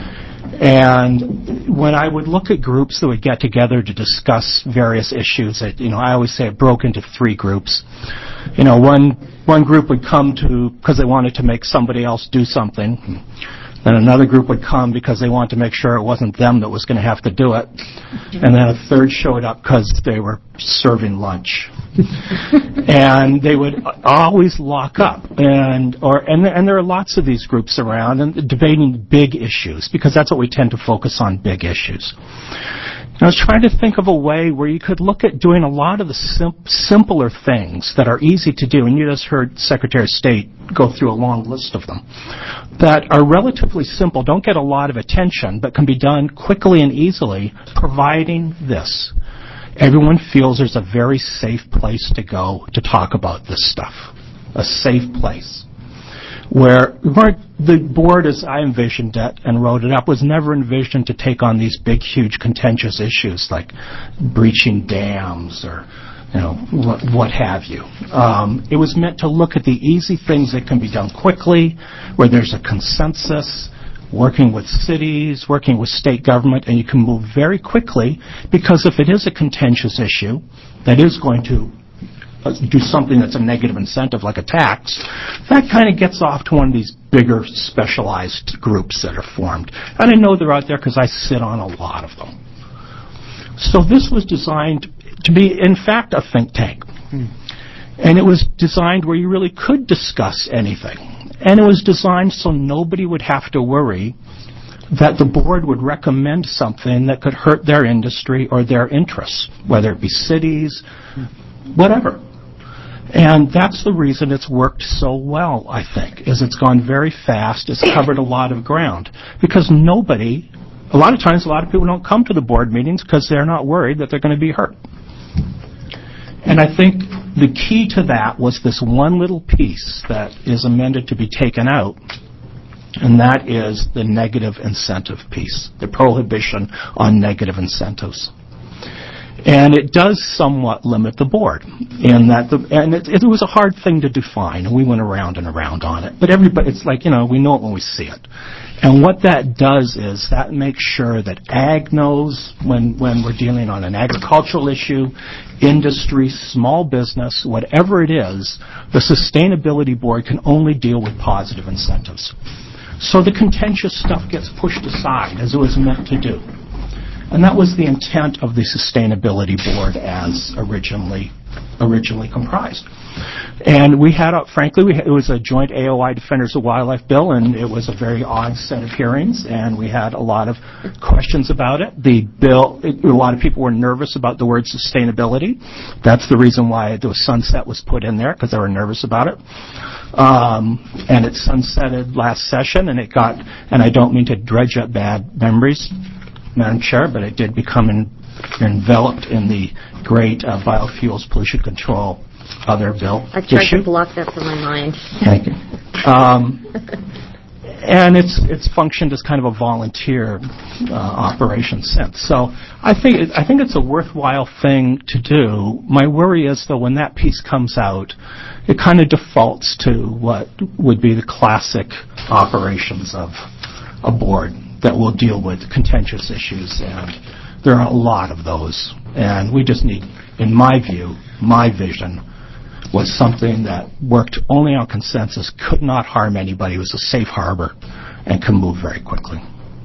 And when I would look at groups that would get together to discuss various issues, that, you know, I always say it broke into three groups. You know, one one group would come to because they wanted to make somebody else do something. Then another group would come because they wanted to make sure it wasn't them that was going to have to do it. And then a third showed up because they were serving lunch. And they would always lock up. And or and, and there are lots of these groups around and debating big issues because that's what we tend to focus on, big issues. And I was trying to think of a way where you could look at doing a lot of the sim- simpler things that are easy to do, and you just heard Secretary of State go through a long list of them, that are relatively simple, don't get a lot of attention, but can be done quickly and easily, providing this. Everyone feels there's a very safe place to go to talk about this stuff, a safe place. Where, where the board, as I envisioned it and wrote it up, was never envisioned to take on these big, huge, contentious issues like breaching dams or, you know, what, what have you. Um, it was meant to look at the easy things that can be done quickly, where there's a consensus, working with cities, working with state government, and you can move very quickly because if it is a contentious issue that is going to do something that's a negative incentive like a tax, that kind of gets off to one of these bigger specialized groups that are formed. And I know they're out there because I sit on a lot of them. So this was designed to be, in fact, a think tank. Hmm. And it was designed where you really could discuss anything. And it was designed so nobody would have to worry that the board would recommend something that could hurt their industry or their interests, whether it be cities, whatever. And that's the reason it's worked so well, I think, is it's gone very fast. It's covered a lot of ground. Because nobody, a lot of times, a lot of people don't come to the board meetings because they're not worried that they're going to be hurt. And I think the key to that was this one little piece that is amended to be taken out, and that is the negative incentive piece, the prohibition on negative incentives. And it does somewhat limit the board in that, the, and it, it was a hard thing to define, and we went around and around on it. But everybody, it's like, you know, we know it when we see it. And what that does is that makes sure that ag knows when, when we're dealing on an agricultural issue, industry, small business, whatever it is, the sustainability board can only deal with positive incentives. So the contentious stuff gets pushed aside, as it was meant to do. And that was the intent of the Sustainability Board as originally originally comprised. And we had, a, frankly, we had, it was a joint A O I Defenders of Wildlife bill, and it was a very odd set of hearings, and we had a lot of questions about it. The bill, it, a lot of people were nervous about the word sustainability. That's the reason why the sunset was put in there, because they were nervous about it. Um, and it sunsetted last session, and it got, and I don't mean to dredge up bad memories, Madam Chair, but it did become in, enveloped in the great uh, biofuels pollution control other bill I tried issue. to block that from my mind. Thank you. Um, and it's it's functioned as kind of a volunteer uh, operation since. So I think it, I think it's a worthwhile thing to do. My worry is, though, when that piece comes out, it kind of defaults to what would be the classic operations of a board that will deal with contentious issues, and there are a lot of those. And we just need, in my view, my vision, was something that worked only on consensus, could not harm anybody, was a safe harbor, and can move very quickly.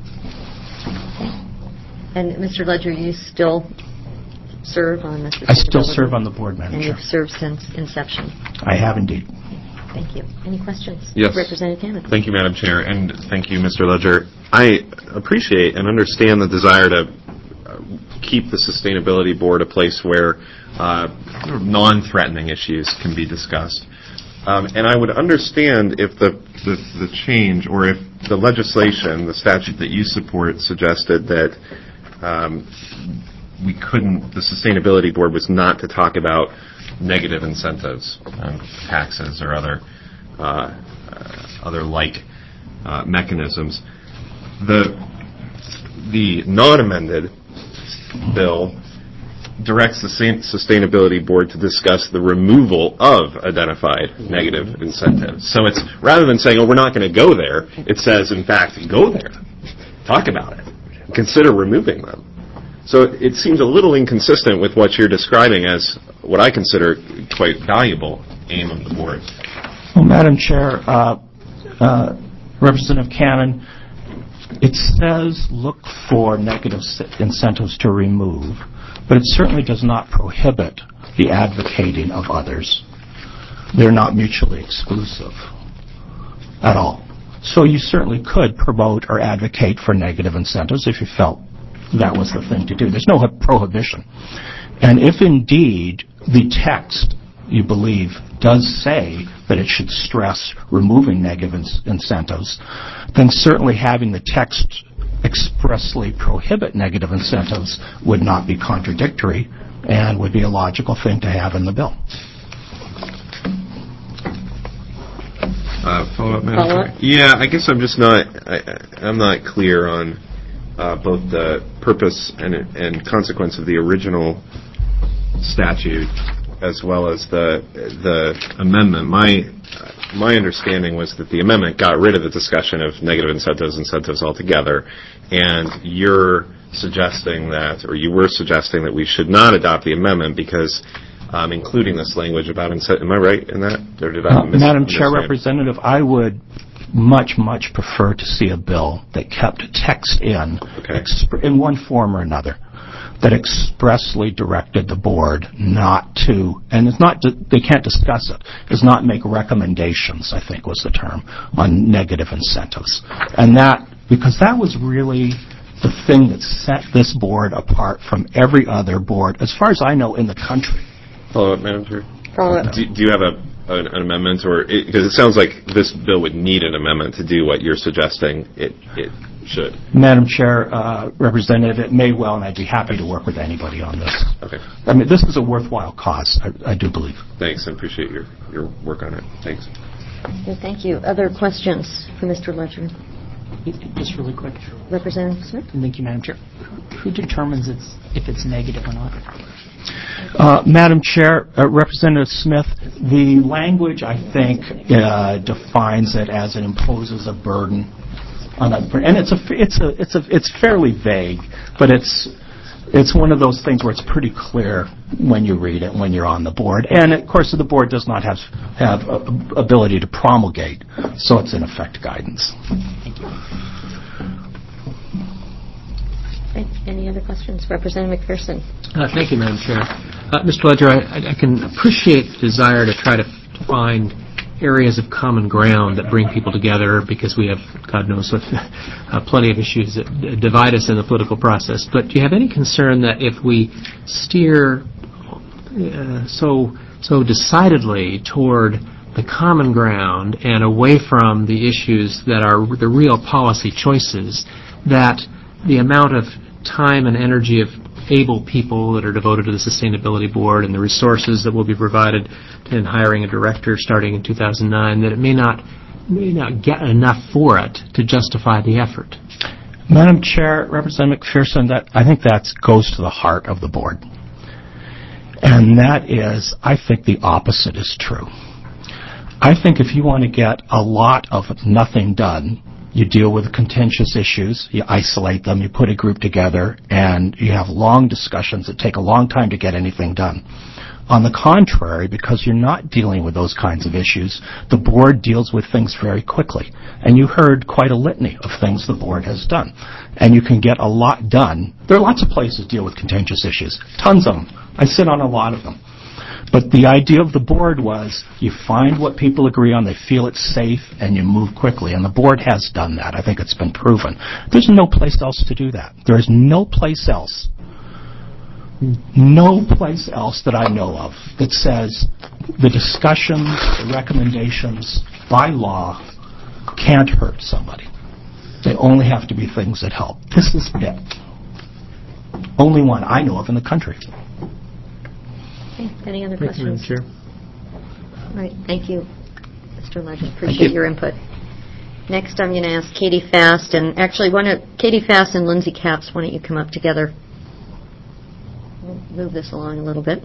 And Mister Ledger, you still serve on the I still sustainability- serve on the board, Madam And Chair. you've served since inception. I have indeed. Thank you. Any questions? Yes. Representative Hammond. Thank you, Madam Chair, and thank you, Mister Ledger. I appreciate and understand the desire to uh, keep the Sustainability Board a place where uh, non-threatening issues can be discussed. Um, and I would understand if the, the, the change, or if the legislation, the statute that you support, suggested that um, we couldn't, the Sustainability Board was not to talk about negative incentives, um, taxes or other uh, uh, other like uh, mechanisms. The the non-amended bill directs the same Sustainability Board to discuss the removal of identified negative incentives. So it's, rather than saying, oh, we're not going to go there, it says, in fact, go there, talk about it, consider removing them. So it seems a little inconsistent with what you're describing as what I consider quite valuable aim of the board. Well, Madam Chair, uh, uh, Representative Cannon, it says look for negative incentives to remove, but it certainly does not prohibit the advocating of others. They're not mutually exclusive at all. So you certainly could promote or advocate for negative incentives if you felt that was the thing to do. There's no prohibition. And if indeed the text, you believe, does say that it should stress removing negative in- incentives, then certainly having the text expressly prohibit negative incentives would not be contradictory and would be a logical thing to have in the bill. Uh, follow-up, Madam Follow-up? Chair? Yeah, I guess I'm just not, I, I'm not clear on uh, both the purpose and, and consequence of the original statute as well as the the amendment. My my understanding was that the amendment got rid of the discussion of negative incentives, incentives altogether, and you're suggesting that, or you were suggesting that we should not adopt the amendment because um, including this language about incentives. Am I right in that? Or did I Uh, Madam Chair, misunderstand? Representative, I would much, much prefer to see a bill that kept text in, Okay. exp- in one form or another, that expressly directed the board not to, and it's not, they can't discuss it, is not make recommendations, I think was the term, on negative incentives. And that because that was really the thing that set this board apart from every other board, as far as I know, in the country. Follow up, Madam Chair. Follow up. Do, do you have a an, an amendment, or because it, it sounds like this bill would need an amendment to do what you're suggesting it it should? Madam Chair, uh, Representative, it may well, and I'd be happy to work with anybody on this. Okay. I mean, this is a worthwhile cause, I, I do believe. Thanks. I appreciate your your work on it. Thanks. Okay, thank you. Other questions for Mister Ledger? Just really quick. Representative Smith? Thank you, Madam Chair. Who determines it's, if it's negative or not? Uh, Madam Chair, uh, Representative Smith, the language, I think, uh, defines it as it imposes a burden on a, and it's a, it's a, it's a, it's fairly vague, but it's, it's one of those things where it's pretty clear when you read it, when you're on the board. And of course, the board does not have have a, a ability to promulgate, so it's in effect guidance. Thank you. Okay. Any other questions? Representative McPherson. Uh, thank you, Madam Chair. Uh, Mister Ledger, I, I can appreciate the desire to try to f- find areas of common ground that bring people together, because we have, God knows what, uh, plenty of issues that d- divide us in the political process. But do you have any concern that if we steer uh, so so decidedly toward the common ground and away from the issues that are the real policy choices, that the amount of time and energy of able people that are devoted to the Sustainability Board and the resources that will be provided in hiring a director starting in two thousand nine, that it may not may not get enough for it to justify the effort? Madam Chair, Representative McPherson, that I think that goes to the heart of the board. And that is, I think the opposite is true. I think if you want to get a lot of nothing done, you deal with contentious issues, you isolate them, you put a group together, and you have long discussions that take a long time to get anything done. On the contrary, because you're not dealing with those kinds of issues, the board deals with things very quickly. And you heard quite a litany of things the board has done. And you can get a lot done. There are lots of places to deal with contentious issues, tons of them. I sit on a lot of them. But the idea of the board was you find what people agree on, they feel it's safe, and you move quickly. And the board has done that. I think it's been proven. There's no place else to do that. There is no place else, no place else that I know of that says the discussions, the recommendations by law can't hurt somebody. They only have to be things that help. This is it. Only one I know of in the country. Okay. Any other Thank you, Madam questions? Chair. All right. Thank you, Mister Ledger. Appreciate your input. Next, I'm going to ask Katie Fast, and actually, one of Katie Fast and Lindsay Capps, why don't you come up together? We'll move this along a little bit.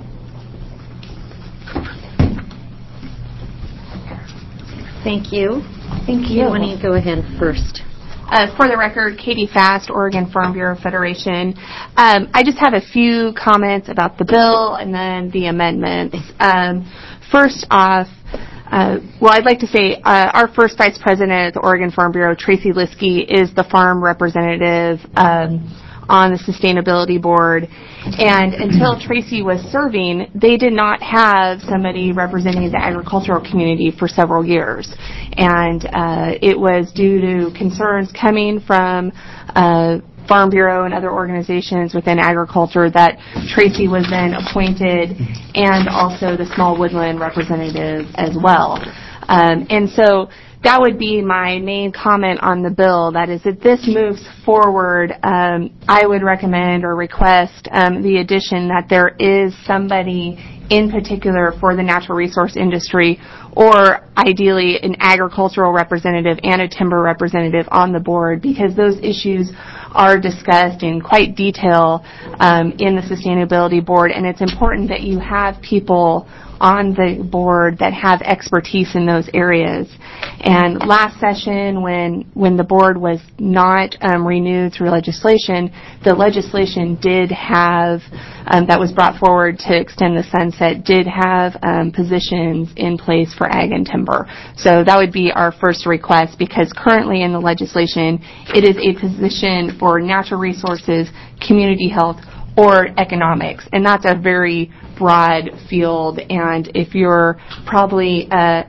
Thank you. Thank you. Why don't you go ahead first? Uh, for the record, Katie Fast, Oregon Farm Bureau Federation. Um, I just have a few comments about the bill and then the amendments. Um, first off, uh, well, I'd like to say uh, our first vice president at the Oregon Farm Bureau, Tracy Liskey, is the farm representative um, on the Sustainability Board. And until Tracy was serving, they did not have somebody representing the agricultural community for several years. And uh, it was due to concerns coming from uh, Farm Bureau and other organizations within agriculture that Tracy was then appointed, and also the small woodland representative as well. Um, and so that would be my main comment on the bill. That is, if this moves forward, um, I would recommend or request um, the addition that there is somebody in particular for the natural resource industry, or ideally an agricultural representative and a timber representative on the board, because those issues are discussed in quite detail um, in the Sustainability Board, and it's important that you have people on the board that have expertise in those areas. And last session, when when the board was not um, renewed through legislation, the legislation did have, um, that was brought forward to extend the sunset, did have um, positions in place for ag and timber. So that would be our first request, because currently in the legislation, it is a position for natural resources, community health, or economics, and that's a very broad field. And if you're probably uh,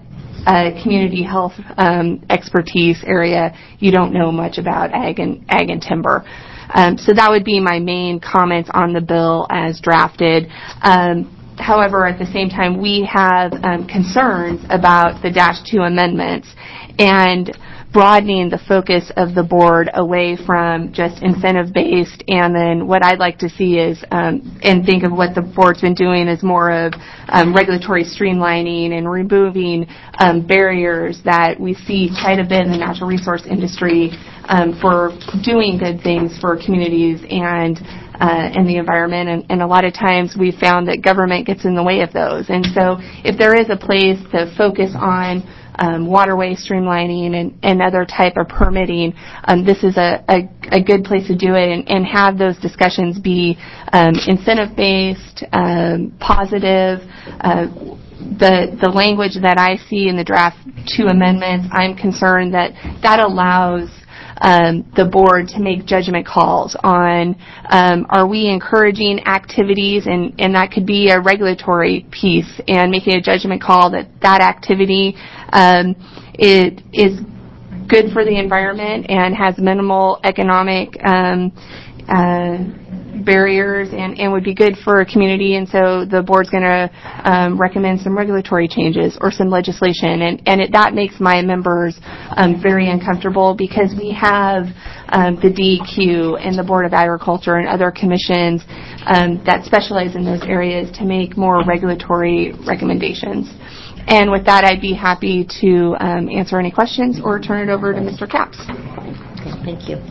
a community health um, expertise area, you don't know much about ag and, ag and timber. Um, so that would be my main comments on the bill as drafted. Um, however, at the same time, we have um, concerns about the Dash two amendments and broadening the focus of the board away from just incentive-based, and then what I'd like to see is, um, and think of what the board's been doing is more of um, regulatory streamlining and removing um, barriers that we see quite a bit in the natural resource industry um, for doing good things for communities and uh, and the environment. And, and a lot of times we've found that government gets in the way of those. And so if there is a place to focus on Um, waterway streamlining and, and other type of permitting, um, this is a, a, a good place to do it and, and have those discussions be um, incentive-based, um, positive. Uh, the, the language that I see in the draft two amendments, I'm concerned that that allows Um, the board to make judgment calls on um, are we encouraging activities, and, and that could be a regulatory piece, and making a judgment call that that activity um, it is good for the environment and has minimal economic um, uh, barriers and, and would be good for a community, and so the board's going to um, recommend some regulatory changes or some legislation, and, and it, that makes my members um, very uncomfortable because we have um, the D E Q and the Board of Agriculture and other commissions um, that specialize in those areas to make more regulatory recommendations. And with that, I'd be happy to um, answer any questions or turn it over to Mister Capps. Okay, thank you.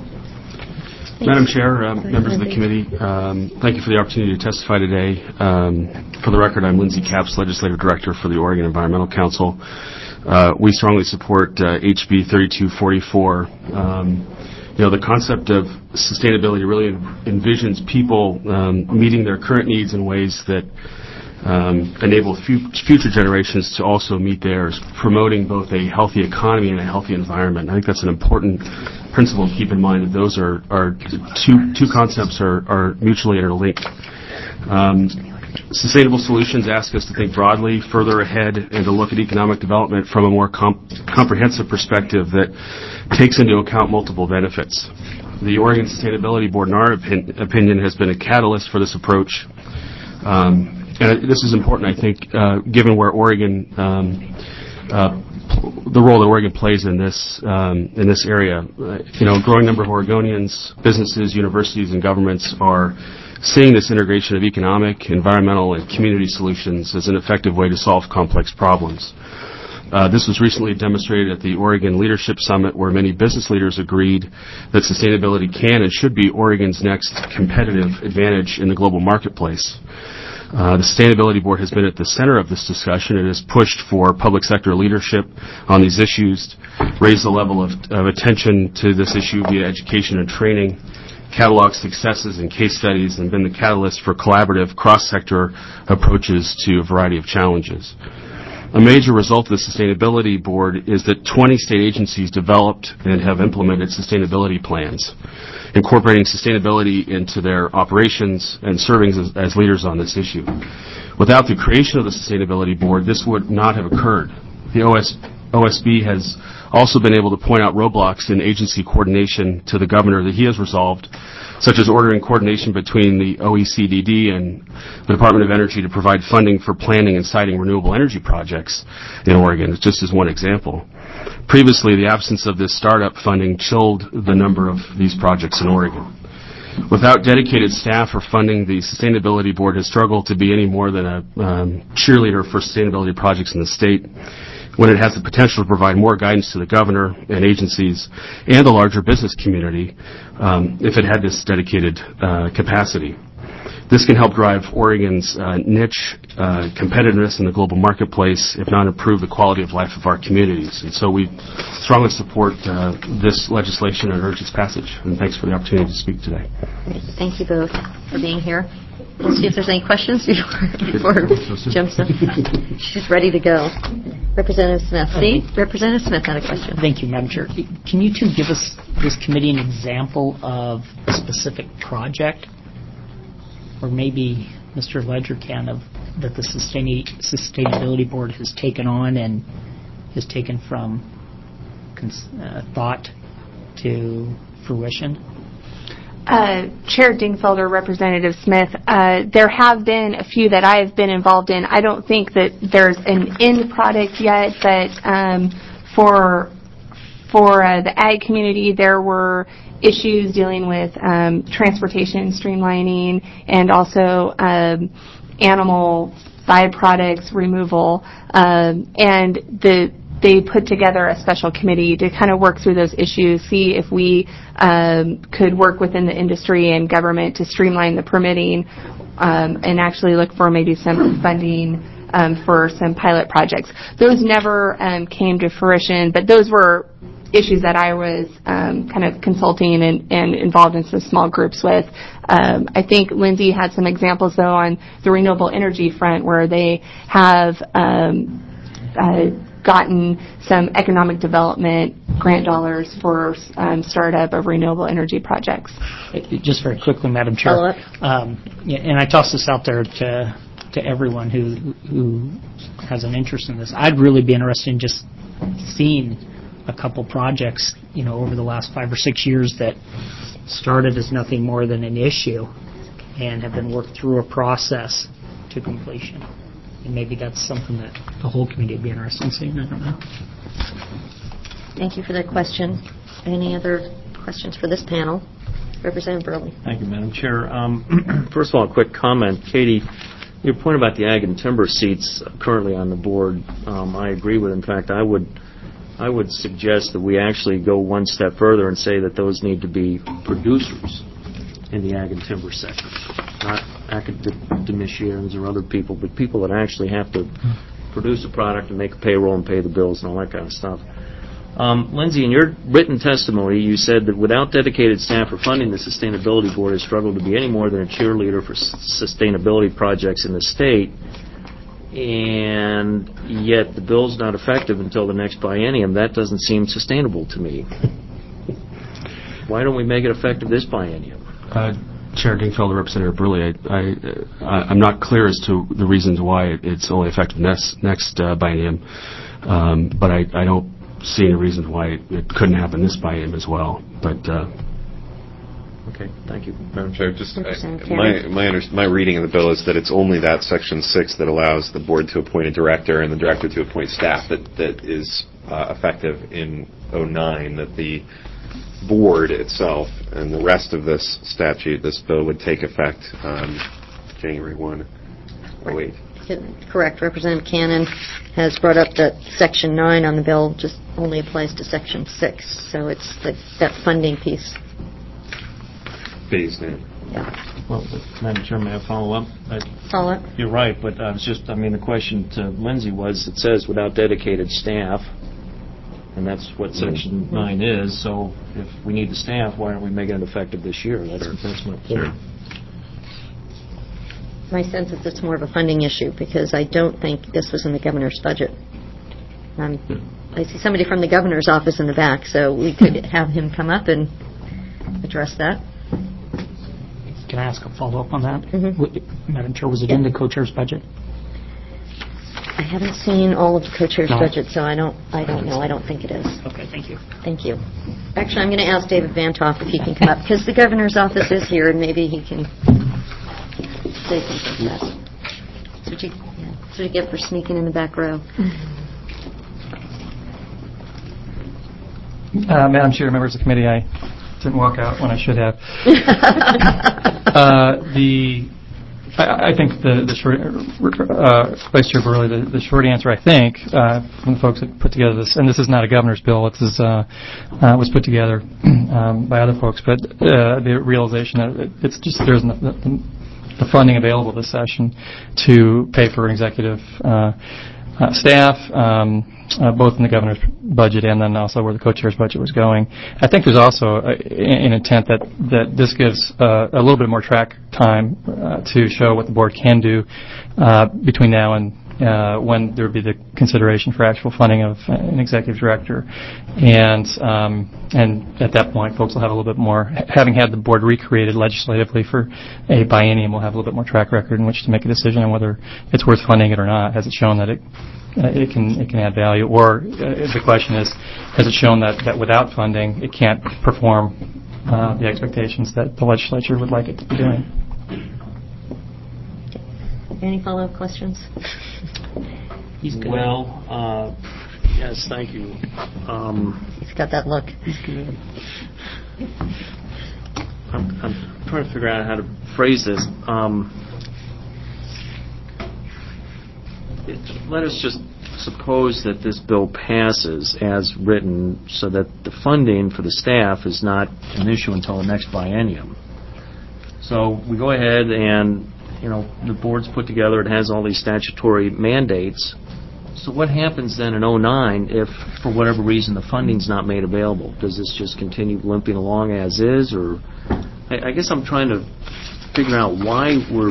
Madam Chair, uh, members of the committee, um, thank you for the opportunity to testify today. Um, for the record, I'm Lindsay Capps, Legislative Director for the Oregon Environmental Council. Uh, we strongly support uh, H B thirty-two forty-four. Um, you know, the concept of sustainability really envisions people um, meeting their current needs in ways that Um, enable fu- future generations to also meet theirs, promoting both a healthy economy and a healthy environment. I think that's an important principle to keep in mind, that those are, are two, two concepts are, are mutually interlinked. Um, sustainable solutions ask us to think broadly, further ahead, and to look at economic development from a more comp- comprehensive perspective that takes into account multiple benefits. The Oregon Sustainability Board, in our opin- opinion, has been a catalyst for this approach. Um, And this is important, I think, uh, given where Oregon, um, uh, the role that Oregon plays in this um, in this area. Uh, you know, a growing number of Oregonians, businesses, universities, and governments are seeing this integration of economic, environmental, and community solutions as an effective way to solve complex problems. Uh, this was recently demonstrated at the Oregon Leadership Summit, where many business leaders agreed that sustainability can and should be Oregon's next competitive advantage in the global marketplace. Uh, the Sustainability Board has been at the center of this discussion. It has pushed for public sector leadership on these issues, raised the level of, of attention to this issue via education and training, cataloged successes and case studies, and been the catalyst for collaborative cross-sector approaches to a variety of challenges. A major result of the Sustainability Board is that twenty state agencies developed and have implemented sustainability plans, incorporating sustainability into their operations and serving as, as leaders on this issue. Without the creation of the Sustainability Board, this would not have occurred. The O S, O S B has also been able to point out roadblocks in agency coordination to the governor that he has resolved, such as ordering coordination between the O E C D D and the Department of Energy to provide funding for planning and siting renewable energy projects in Oregon, just as one example. Previously, the absence of this startup funding chilled the number of these projects in Oregon. Without dedicated staff or funding, the Sustainability Board has struggled to be any more than a um, cheerleader for sustainability projects in the state, when it has the potential to provide more guidance to the governor and agencies and the larger business community um, if it had this dedicated uh, capacity. This can help drive Oregon's uh, niche uh, competitiveness in the global marketplace, if not improve the quality of life of our communities. And so we strongly support uh, this legislation and urge its passage. And thanks for the opportunity to speak today. Great. Thank you both for being here. We'll see if there's any questions before, before jumps in. She's ready to go. Representative Smith. See? Representative Smith had a question. Thank you, Madam Chair. Can you two give us, this committee, an example of a specific project, or maybe Mister Ledger can, of that the Sustain- Sustainability Board has taken on and has taken from cons- uh, thought to fruition? Uh, Chair Dingfelder, Representative Smith, uh, there have been a few that I have been involved in. I don't think that there's an end product yet, but um, for for uh, the ag community, there were issues dealing with um, transportation streamlining and also um, animal byproducts removal, um, and the they put together a special committee to kind of work through those issues, see if we um, could work within the industry and government to streamline the permitting um, and actually look for maybe some funding um, for some pilot projects. Those never um, came to fruition, but those were issues that I was um, kind of consulting and, and involved in some small groups with. Um, I think Lindsay had some examples, though, on the renewable energy front where they have um, uh, gotten some economic development grant dollars for um, startup of renewable energy projects. Just very quickly, Madam Chair. Follow up. Um, yeah, and I toss this out there to to everyone who who has an interest in this. I'd really be interested in just seeing a couple projects, you know, over the last five or six years that started as nothing more than an issue and have been worked through a process to completion. And maybe that's something that the whole community would be interested in seeing. I don't know. Thank you for that question. Any other questions for this panel? Representative Burley. Thank you, Madam Chair. Um, first of all, a quick comment. Katie, your point about the ag and timber seats currently on the board, um, I agree with. In fact, I would I would suggest that we actually go one step further and say that those need to be producers in the ag and timber sector, not academicians or other people, but people that actually have to produce a product and make a payroll and pay the bills and all that kind of stuff. Um, Lindsay, in your written testimony, you said that without dedicated staff or funding, the Sustainability Board has struggled to be any more than a cheerleader for s- sustainability projects in the state, and yet the bill's not effective until the next biennium. That doesn't seem sustainable to me. Why don't we make it effective this biennium? Uh, Chair Dingfelder, Representative Burley, I, I, I'm not clear as to the reasons why it's only effective next, next uh, biennium, um, but I, I don't see any reason why it, it couldn't happen this biennium as well. But uh, okay, thank you, Madam Chair. Just I, Representative my my under, my reading of the bill is that it's only that section six that allows the board to appoint a director and the director to appoint staff that that is uh, effective in oh nine. That the board itself and the rest of this statute, this bill, would take effect um, January first, oh eight. Correct. Representative Cannon has brought up that Section nine on the bill just only applies to Section six, so it's the, that funding piece. Phased in. Yeah. Well, Madam Chair, may I follow up? I, Follow up. You're right, but I was just, I mean, the question to Lindsay was, it says without dedicated staff, and that's what Section Mm-hmm. nine is, so if we need the staff, why aren't we making it effective this year? That's, that's my point. Sure. My sense is it's more of a funding issue because I don't think this was in the governor's budget. Um, I see somebody from the governor's office in the back, so we could have him come up and address that. Can I ask a follow-up on that? Mm-hmm. W- Madam Chair, was it in the co-chair's budget? I haven't seen all of the co-chair's No. budget, so I don't. I don't know. I don't think it is. Okay, thank you. Thank you. Actually, I'm going to ask David Vantoff if he can come up because the governor's office is here, and maybe he can say something to us. That's what you, yeah, that's what you get for sneaking in the back row. Uh, Madam Chair, members of the committee, I didn't walk out when I should have. uh, the I, I think the, the short, uh, Vice Chair Burley, the, the short answer, I think, uh, from the folks that put together this, and this is not a governor's bill, it is, uh, uh, was put together um, by other folks, but uh, the realization that it, it's just there's enough, the, the funding available this session to pay for executive uh, uh, staff, um, uh, both in the governor's budget and then also where the co-chair's budget was going. I think there's also a, an intent that, that this gives uh, a little bit more track time uh, to show what the board can do uh, between now and uh, when there would be the consideration for actual funding of an executive director. And um, and at that point, folks will have a little bit more, having had the board recreated legislatively for a biennium, will have a little bit more track record in which to make a decision on whether it's worth funding it or not. Has it shown that it uh, it can it can add value? Or uh, the question is, has it shown that, that without funding, it can't perform uh, the expectations that the legislature would like it to be doing? Any follow-up questions? He's good. Well, uh, yes, thank you. Um, He's got that look. He's good. I'm, I'm trying to figure out how to phrase this. Um, it, let us just suppose that this bill passes as written so that the funding for the staff is not an issue until the next biennium. So we go ahead and, you know, the board's put together, it has all these statutory mandates. So what happens then in oh nine if, for whatever reason, the funding's not made available? Does this just continue limping along as is? Or I, I guess I'm trying to figure out why we're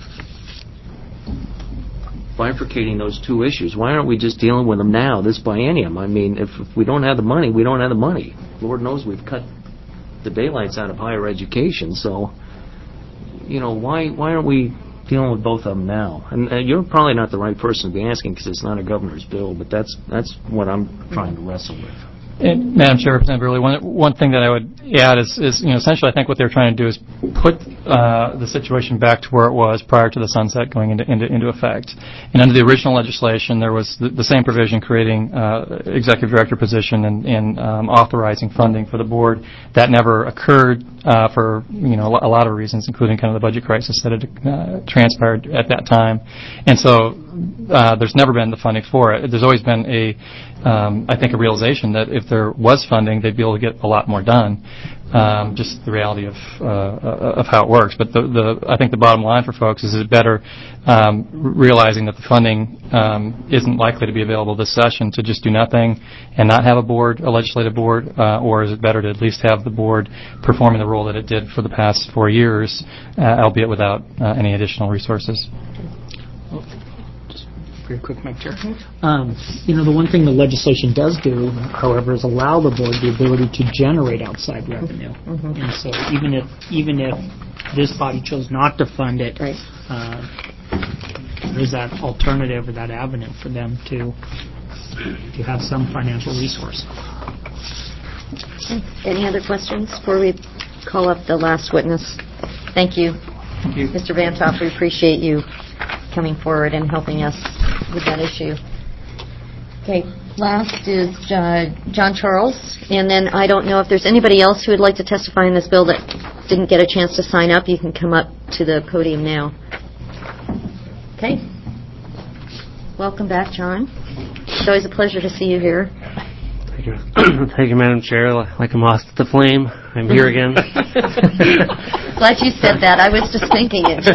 bifurcating those two issues. Why aren't we just dealing with them now, this biennium? I mean, if, if we don't have the money, we don't have the money. Lord knows we've cut the daylights out of higher education, so, you know, why why aren't we dealing with both of them now? And, and you're probably not the right person to be asking because it's not a governor's bill, but that's that's what I'm trying to wrestle with. And, Madam Chair, Representative Burley, one, one thing that I would add is, is, you know, essentially I think what they're trying to do is put uh, the situation back to where it was prior to the sunset going into, into, into effect. And under the original legislation, there was the, the same provision creating uh, executive director position and, and um, authorizing funding for the board. That never occurred uh, for, you know, a lot of reasons, including kind of the budget crisis that had uh, transpired at that time. And so uh, there's never been the funding for it. There's always been a Um, I think a realization that if there was funding, they'd be able to get a lot more done. Um, just the reality of uh, of how it works. But the, the I think the bottom line for folks is, is it better um, realizing that the funding um, isn't likely to be available this session to just do nothing and not have a board, a legislative board, uh, or is it better to at least have the board performing the role that it did for the past four years, uh, albeit without uh, any additional resources? Very quick, Madam Chair. Um, you know, the one thing the legislation does do, however, is allow the board the ability to generate outside revenue. Mm-hmm. And so even if even if this body chose not to fund it, right. uh, there's that alternative or that avenue for them to to have some financial resource. Any other questions before we call up the last witness? Thank you. Thank you. Mister Van Topp, we appreciate you coming forward and helping us with that issue. Okay, last is uh, John Charles, and then I don't know if there's anybody else who would like to testify in this bill that didn't get a chance to sign up. You can come up to the podium now. Okay. Welcome back, John. It's always a pleasure to see you here. Thank you. Thank you, Madam Chair. Like a moth to the flame, I'm here again. Glad you said that. I was just thinking it.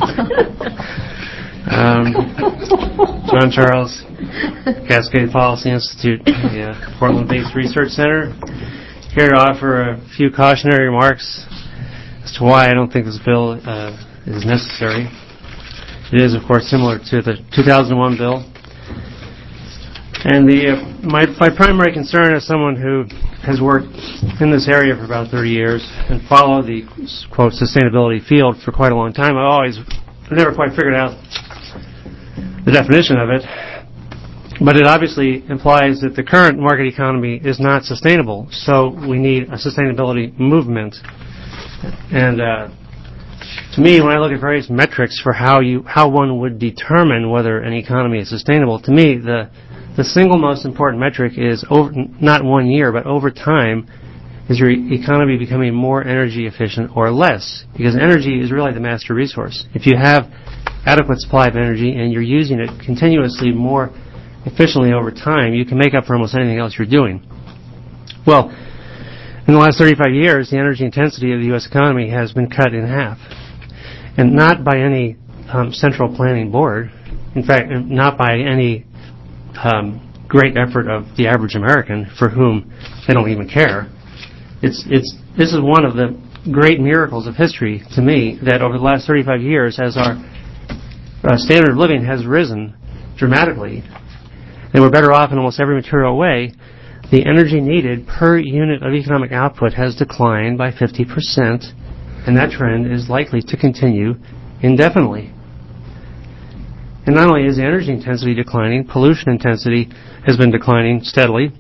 um, John Charles, Cascade Policy Institute, the uh, Portland-based research center. Here to offer a few cautionary remarks as to why I don't think this bill uh, is necessary. It is, of course, similar to the two thousand one bill. And the uh, my, my primary concern as someone who has worked in this area for about thirty years and followed the, quote, sustainability field for quite a long time, I always I've never quite figured out the definition of it. But it obviously implies that the current market economy is not sustainable, so we need a sustainability movement. And uh, to me, when I look at various metrics for how you how one would determine whether an economy is sustainable, to me the The single most important metric is over, not one year, but over time, is your economy becoming more energy efficient or less? Because energy is really the master resource. If you have adequate supply of energy and you're using it continuously more efficiently over time, you can make up for almost anything else you're doing. Well, in the last thirty-five years, the energy intensity of the U S economy has been cut in half. And not by any um, central planning board. In fact, not by any Um, great effort of the average American for whom they don't even care. It's it's this is one of the great miracles of history to me, that over the last thirty-five years, as our uh, standard of living has risen dramatically, and we're better off in almost every material way, the energy needed per unit of economic output has declined by fifty percent, and that trend is likely to continue indefinitely. And not only is the energy intensity declining, pollution intensity has been declining steadily,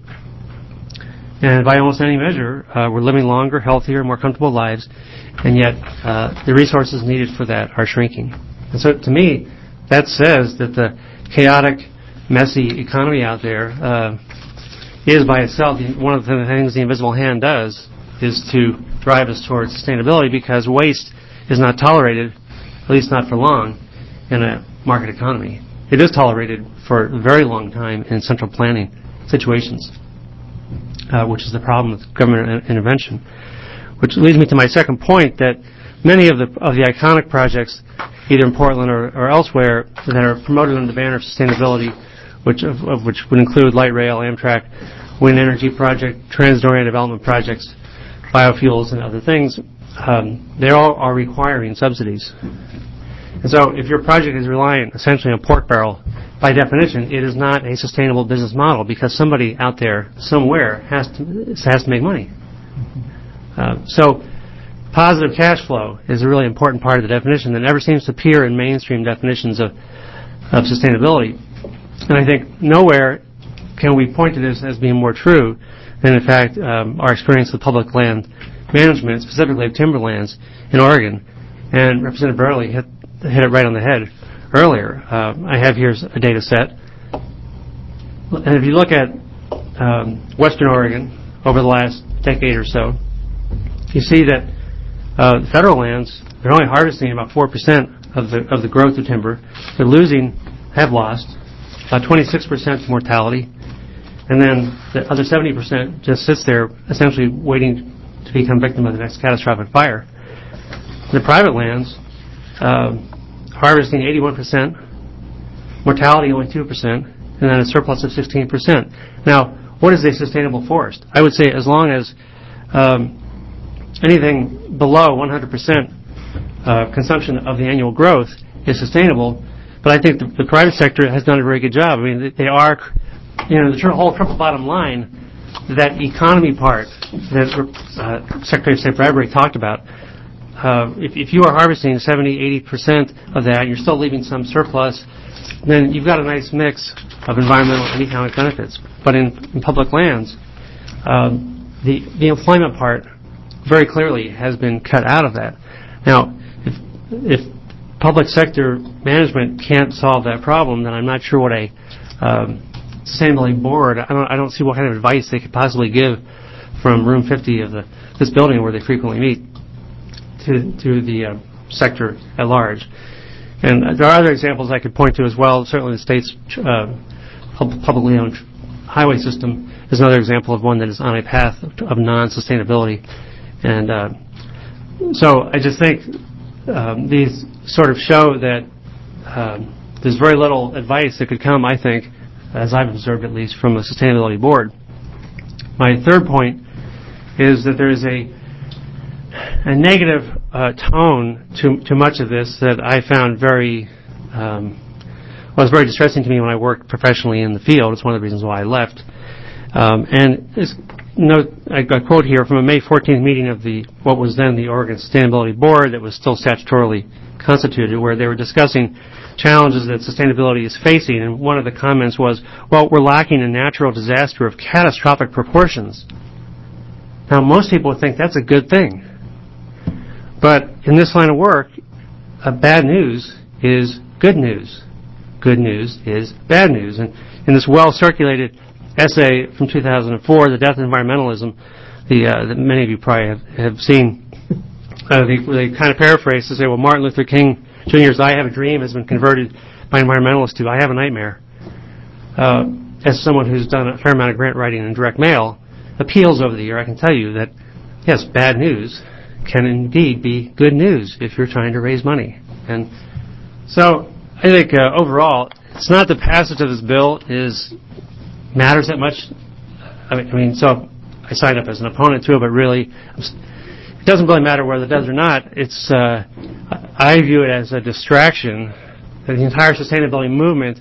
and by almost any measure, uh, we're living longer, healthier, more comfortable lives, and yet uh, the resources needed for that are shrinking. And so to me, that says that the chaotic, messy economy out there uh, is by itself, one of the things the invisible hand does is to drive us towards sustainability, because waste is not tolerated, at least not for long, in a market economy. It is tolerated for a very long time in central planning situations, uh, which is the problem with government intervention. Which leads me to my second point, that many of the of the iconic projects, either in Portland or, or elsewhere, that are promoted under the banner of sustainability, which of, of which would include light rail, Amtrak, wind energy project, transit-oriented development projects, biofuels, and other things, um, they all are requiring subsidies. And so if your project is relying essentially on pork barrel, by definition, it is not a sustainable business model, because somebody out there, somewhere, has to has to make money. Uh, so positive cash flow is a really important part of the definition that never seems to appear in mainstream definitions of, of sustainability. And I think nowhere can we point to this as being more true than, in fact, um, our experience with public land management, specifically of timberlands in Oregon. And Representative Burley hit, hit it right on the head earlier. Uh, I have here a data set. And if you look at um, Western Oregon over the last decade or so, you see that uh, federal lands, they're only harvesting about four percent of the of the growth of timber. They're losing, have lost, about twenty-six percent mortality. And then the other seventy percent just sits there essentially waiting to become victim of the next catastrophic fire. The private lands, uh, harvesting eighty-one percent, mortality only two percent, and then a surplus of sixteen percent. Now, what is a sustainable forest? I would say as long as um, anything below one hundred percent uh, consumption of the annual growth is sustainable. But I think the, the private sector has done a very good job. I mean, they are, you know, the whole triple bottom line, that economy part that uh, Secretary of State Bradbury talked about. Uh, if, if you are harvesting seventy, eighty percent of that, and you're still leaving some surplus, then you've got a nice mix of environmental and economic benefits. But in, in public lands, um, the the employment part very clearly has been cut out of that. Now, if if public sector management can't solve that problem, then I'm not sure what a um, sustainability board. I don't I don't see what kind of advice they could possibly give from room fifty of the this building where they frequently meet to to the uh, sector at large. And there are other examples I could point to as well. Certainly, the state's uh, pub- publicly owned highway system is another example of one that is on a path of, of non-sustainability. And uh, so I just think um, these sort of show that um, there's very little advice that could come, I think, as I've observed at least, from a sustainability board. My third point is that there is a a negative uh, tone to to much of this that I found very um, was very distressing to me when I worked professionally in the field. It's one of the reasons why I left. Um, and it's, no, I got a quote here from a May fourteenth meeting of the what was then the Oregon Sustainability Board that was still statutorily constituted, where they were discussing challenges that sustainability is facing. And one of the comments was, well, we're lacking a natural disaster of catastrophic proportions. Now, most people would think that's a good thing. But in this line of work, uh, bad news is good news. Good news is bad news. And in this well-circulated essay from two thousand four, The Death of Environmentalism, the, uh, that many of you probably have, have seen, uh, they, they kind of paraphrase to say, well, Martin Luther King Junior's I Have a Dream has been converted by environmentalists to I Have a Nightmare. Uh, as someone who's done a fair amount of grant writing and direct mail, appeals over the year, I can tell you that, yes, bad news can indeed be good news if you're trying to raise money. And so I think uh, overall, it's not the passage of this bill is matters that much. I mean, I mean, so I signed up as an opponent to it, but really, it doesn't really matter whether it does or not. It's uh, I view it as a distraction that the entire sustainability movement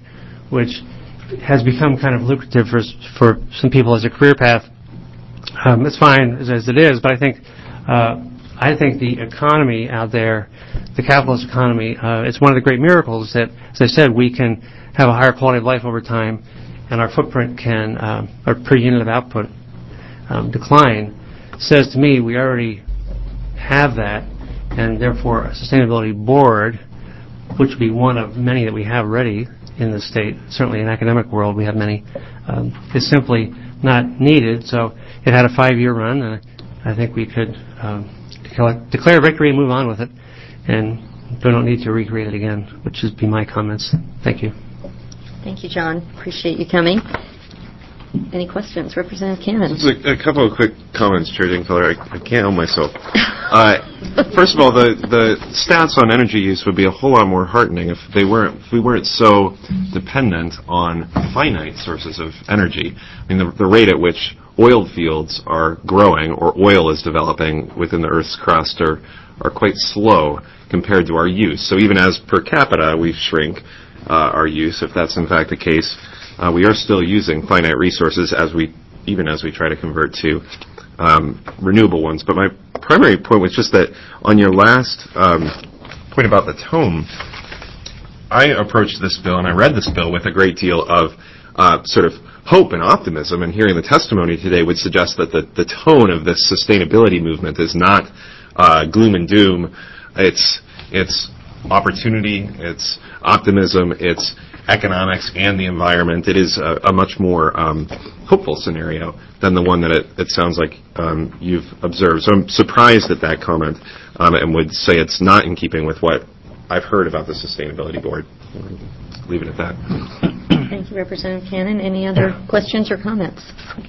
which has become kind of lucrative for for some people as a career path. Um, it's fine as, as it is, but I think uh, I think the economy out there, the capitalist economy, uh, it's one of the great miracles that, as I said, we can have a higher quality of life over time, and our footprint can, um, our per unit of output um, decline. Says to me we already have that, and therefore a sustainability board, which would be one of many that we have already in the state, certainly in the academic world we have many, um, is simply not needed. So it had a five-year run, and I think we could um, declare victory and move on with it, and we don't need to recreate it again, which would be my comments. Thank you. Thank you, John. Appreciate you coming. Any questions? Representative Cannon. Just a, a couple of quick comments, Chair Dingfelder. I, I can't help myself. Uh, first of all, the, the stats on energy use would be a whole lot more heartening if they weren't if we weren't so dependent on finite sources of energy. I mean, the, the rate at which oil fields are growing or oil is developing within the Earth's crust are are quite slow compared to our use. So even as per capita we shrink uh, our use, if that's in fact the case, uh, we are still using finite resources as we even as we try to convert to um, renewable ones. But my primary point was just that on your last um, point about the tone, I approached this bill and I read this bill with a great deal of uh, sort of hope and optimism, and hearing the testimony today would suggest that the, the tone of this sustainability movement is not uh, gloom and doom. It's it's opportunity, it's optimism, it's economics and the environment. It is a, a much more um, hopeful scenario than the one that it, it sounds like um, you've observed. So I'm surprised at that comment um, and would say it's not in keeping with what I've heard about the Sustainability Board. Leave it at that. Thank you, Representative Cannon. Any other questions or comments?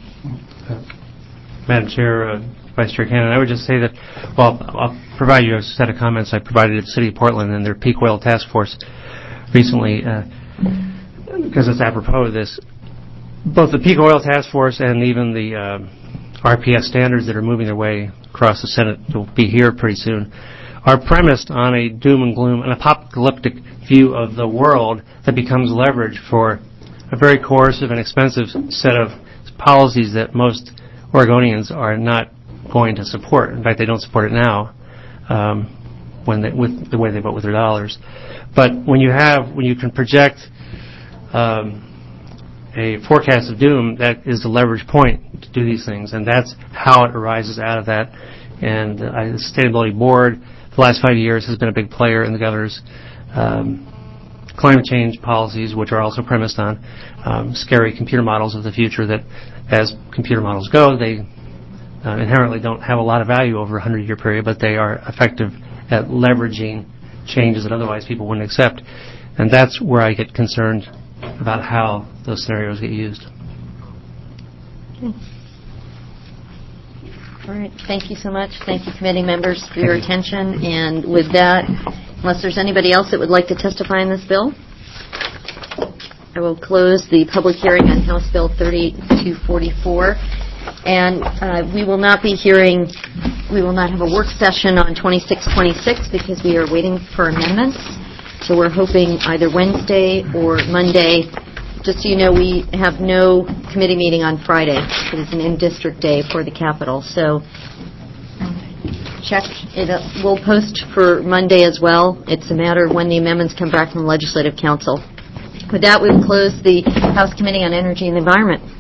Madam Chair, uh, Vice Chair Cannon, I would just say that, well, I'll provide you a set of comments I provided at the City of Portland and their peak oil task force recently, uh, because it's apropos of this. Both the peak oil task force and even the uh, R P S standards that are moving their way across the Senate, will be here pretty soon, are premised on a doom and gloom, an apocalyptic view of the world that becomes leverage for a very coercive and expensive set of policies that most Oregonians are not going to support. In fact, they don't support it now, um, when they, with the way they vote with their dollars. But when you have, when you can project um, a forecast of doom, that is the leverage point to do these things, and that's how it arises out of that. And uh, the Sustainability Board, the last five years, has been a big player in the governor's um, climate change policies, which are also premised on um, scary computer models of the future that, as computer models go, they uh, inherently don't have a lot of value over a hundred-year period, but they are effective at leveraging changes that otherwise people wouldn't accept. And that's where I get concerned about how those scenarios get used. Okay. All right. Thank you so much. Thank you, committee members, for your attention. And with that, unless there's anybody else that would like to testify on this bill, I will close the public hearing on House Bill thirty-two forty-four. And uh, we will not be hearing, we will not have a work session on twenty-six twenty-six because we are waiting for amendments. So we're hoping either Wednesday or Monday. Just so you know, we have no committee meeting on Friday. It is an in-district day for the Capitol. So check it. Uh, we'll post for Monday as well. It's a matter of when the amendments come back from the Legislative Council. With that, we will close the House Committee on Energy and the Environment.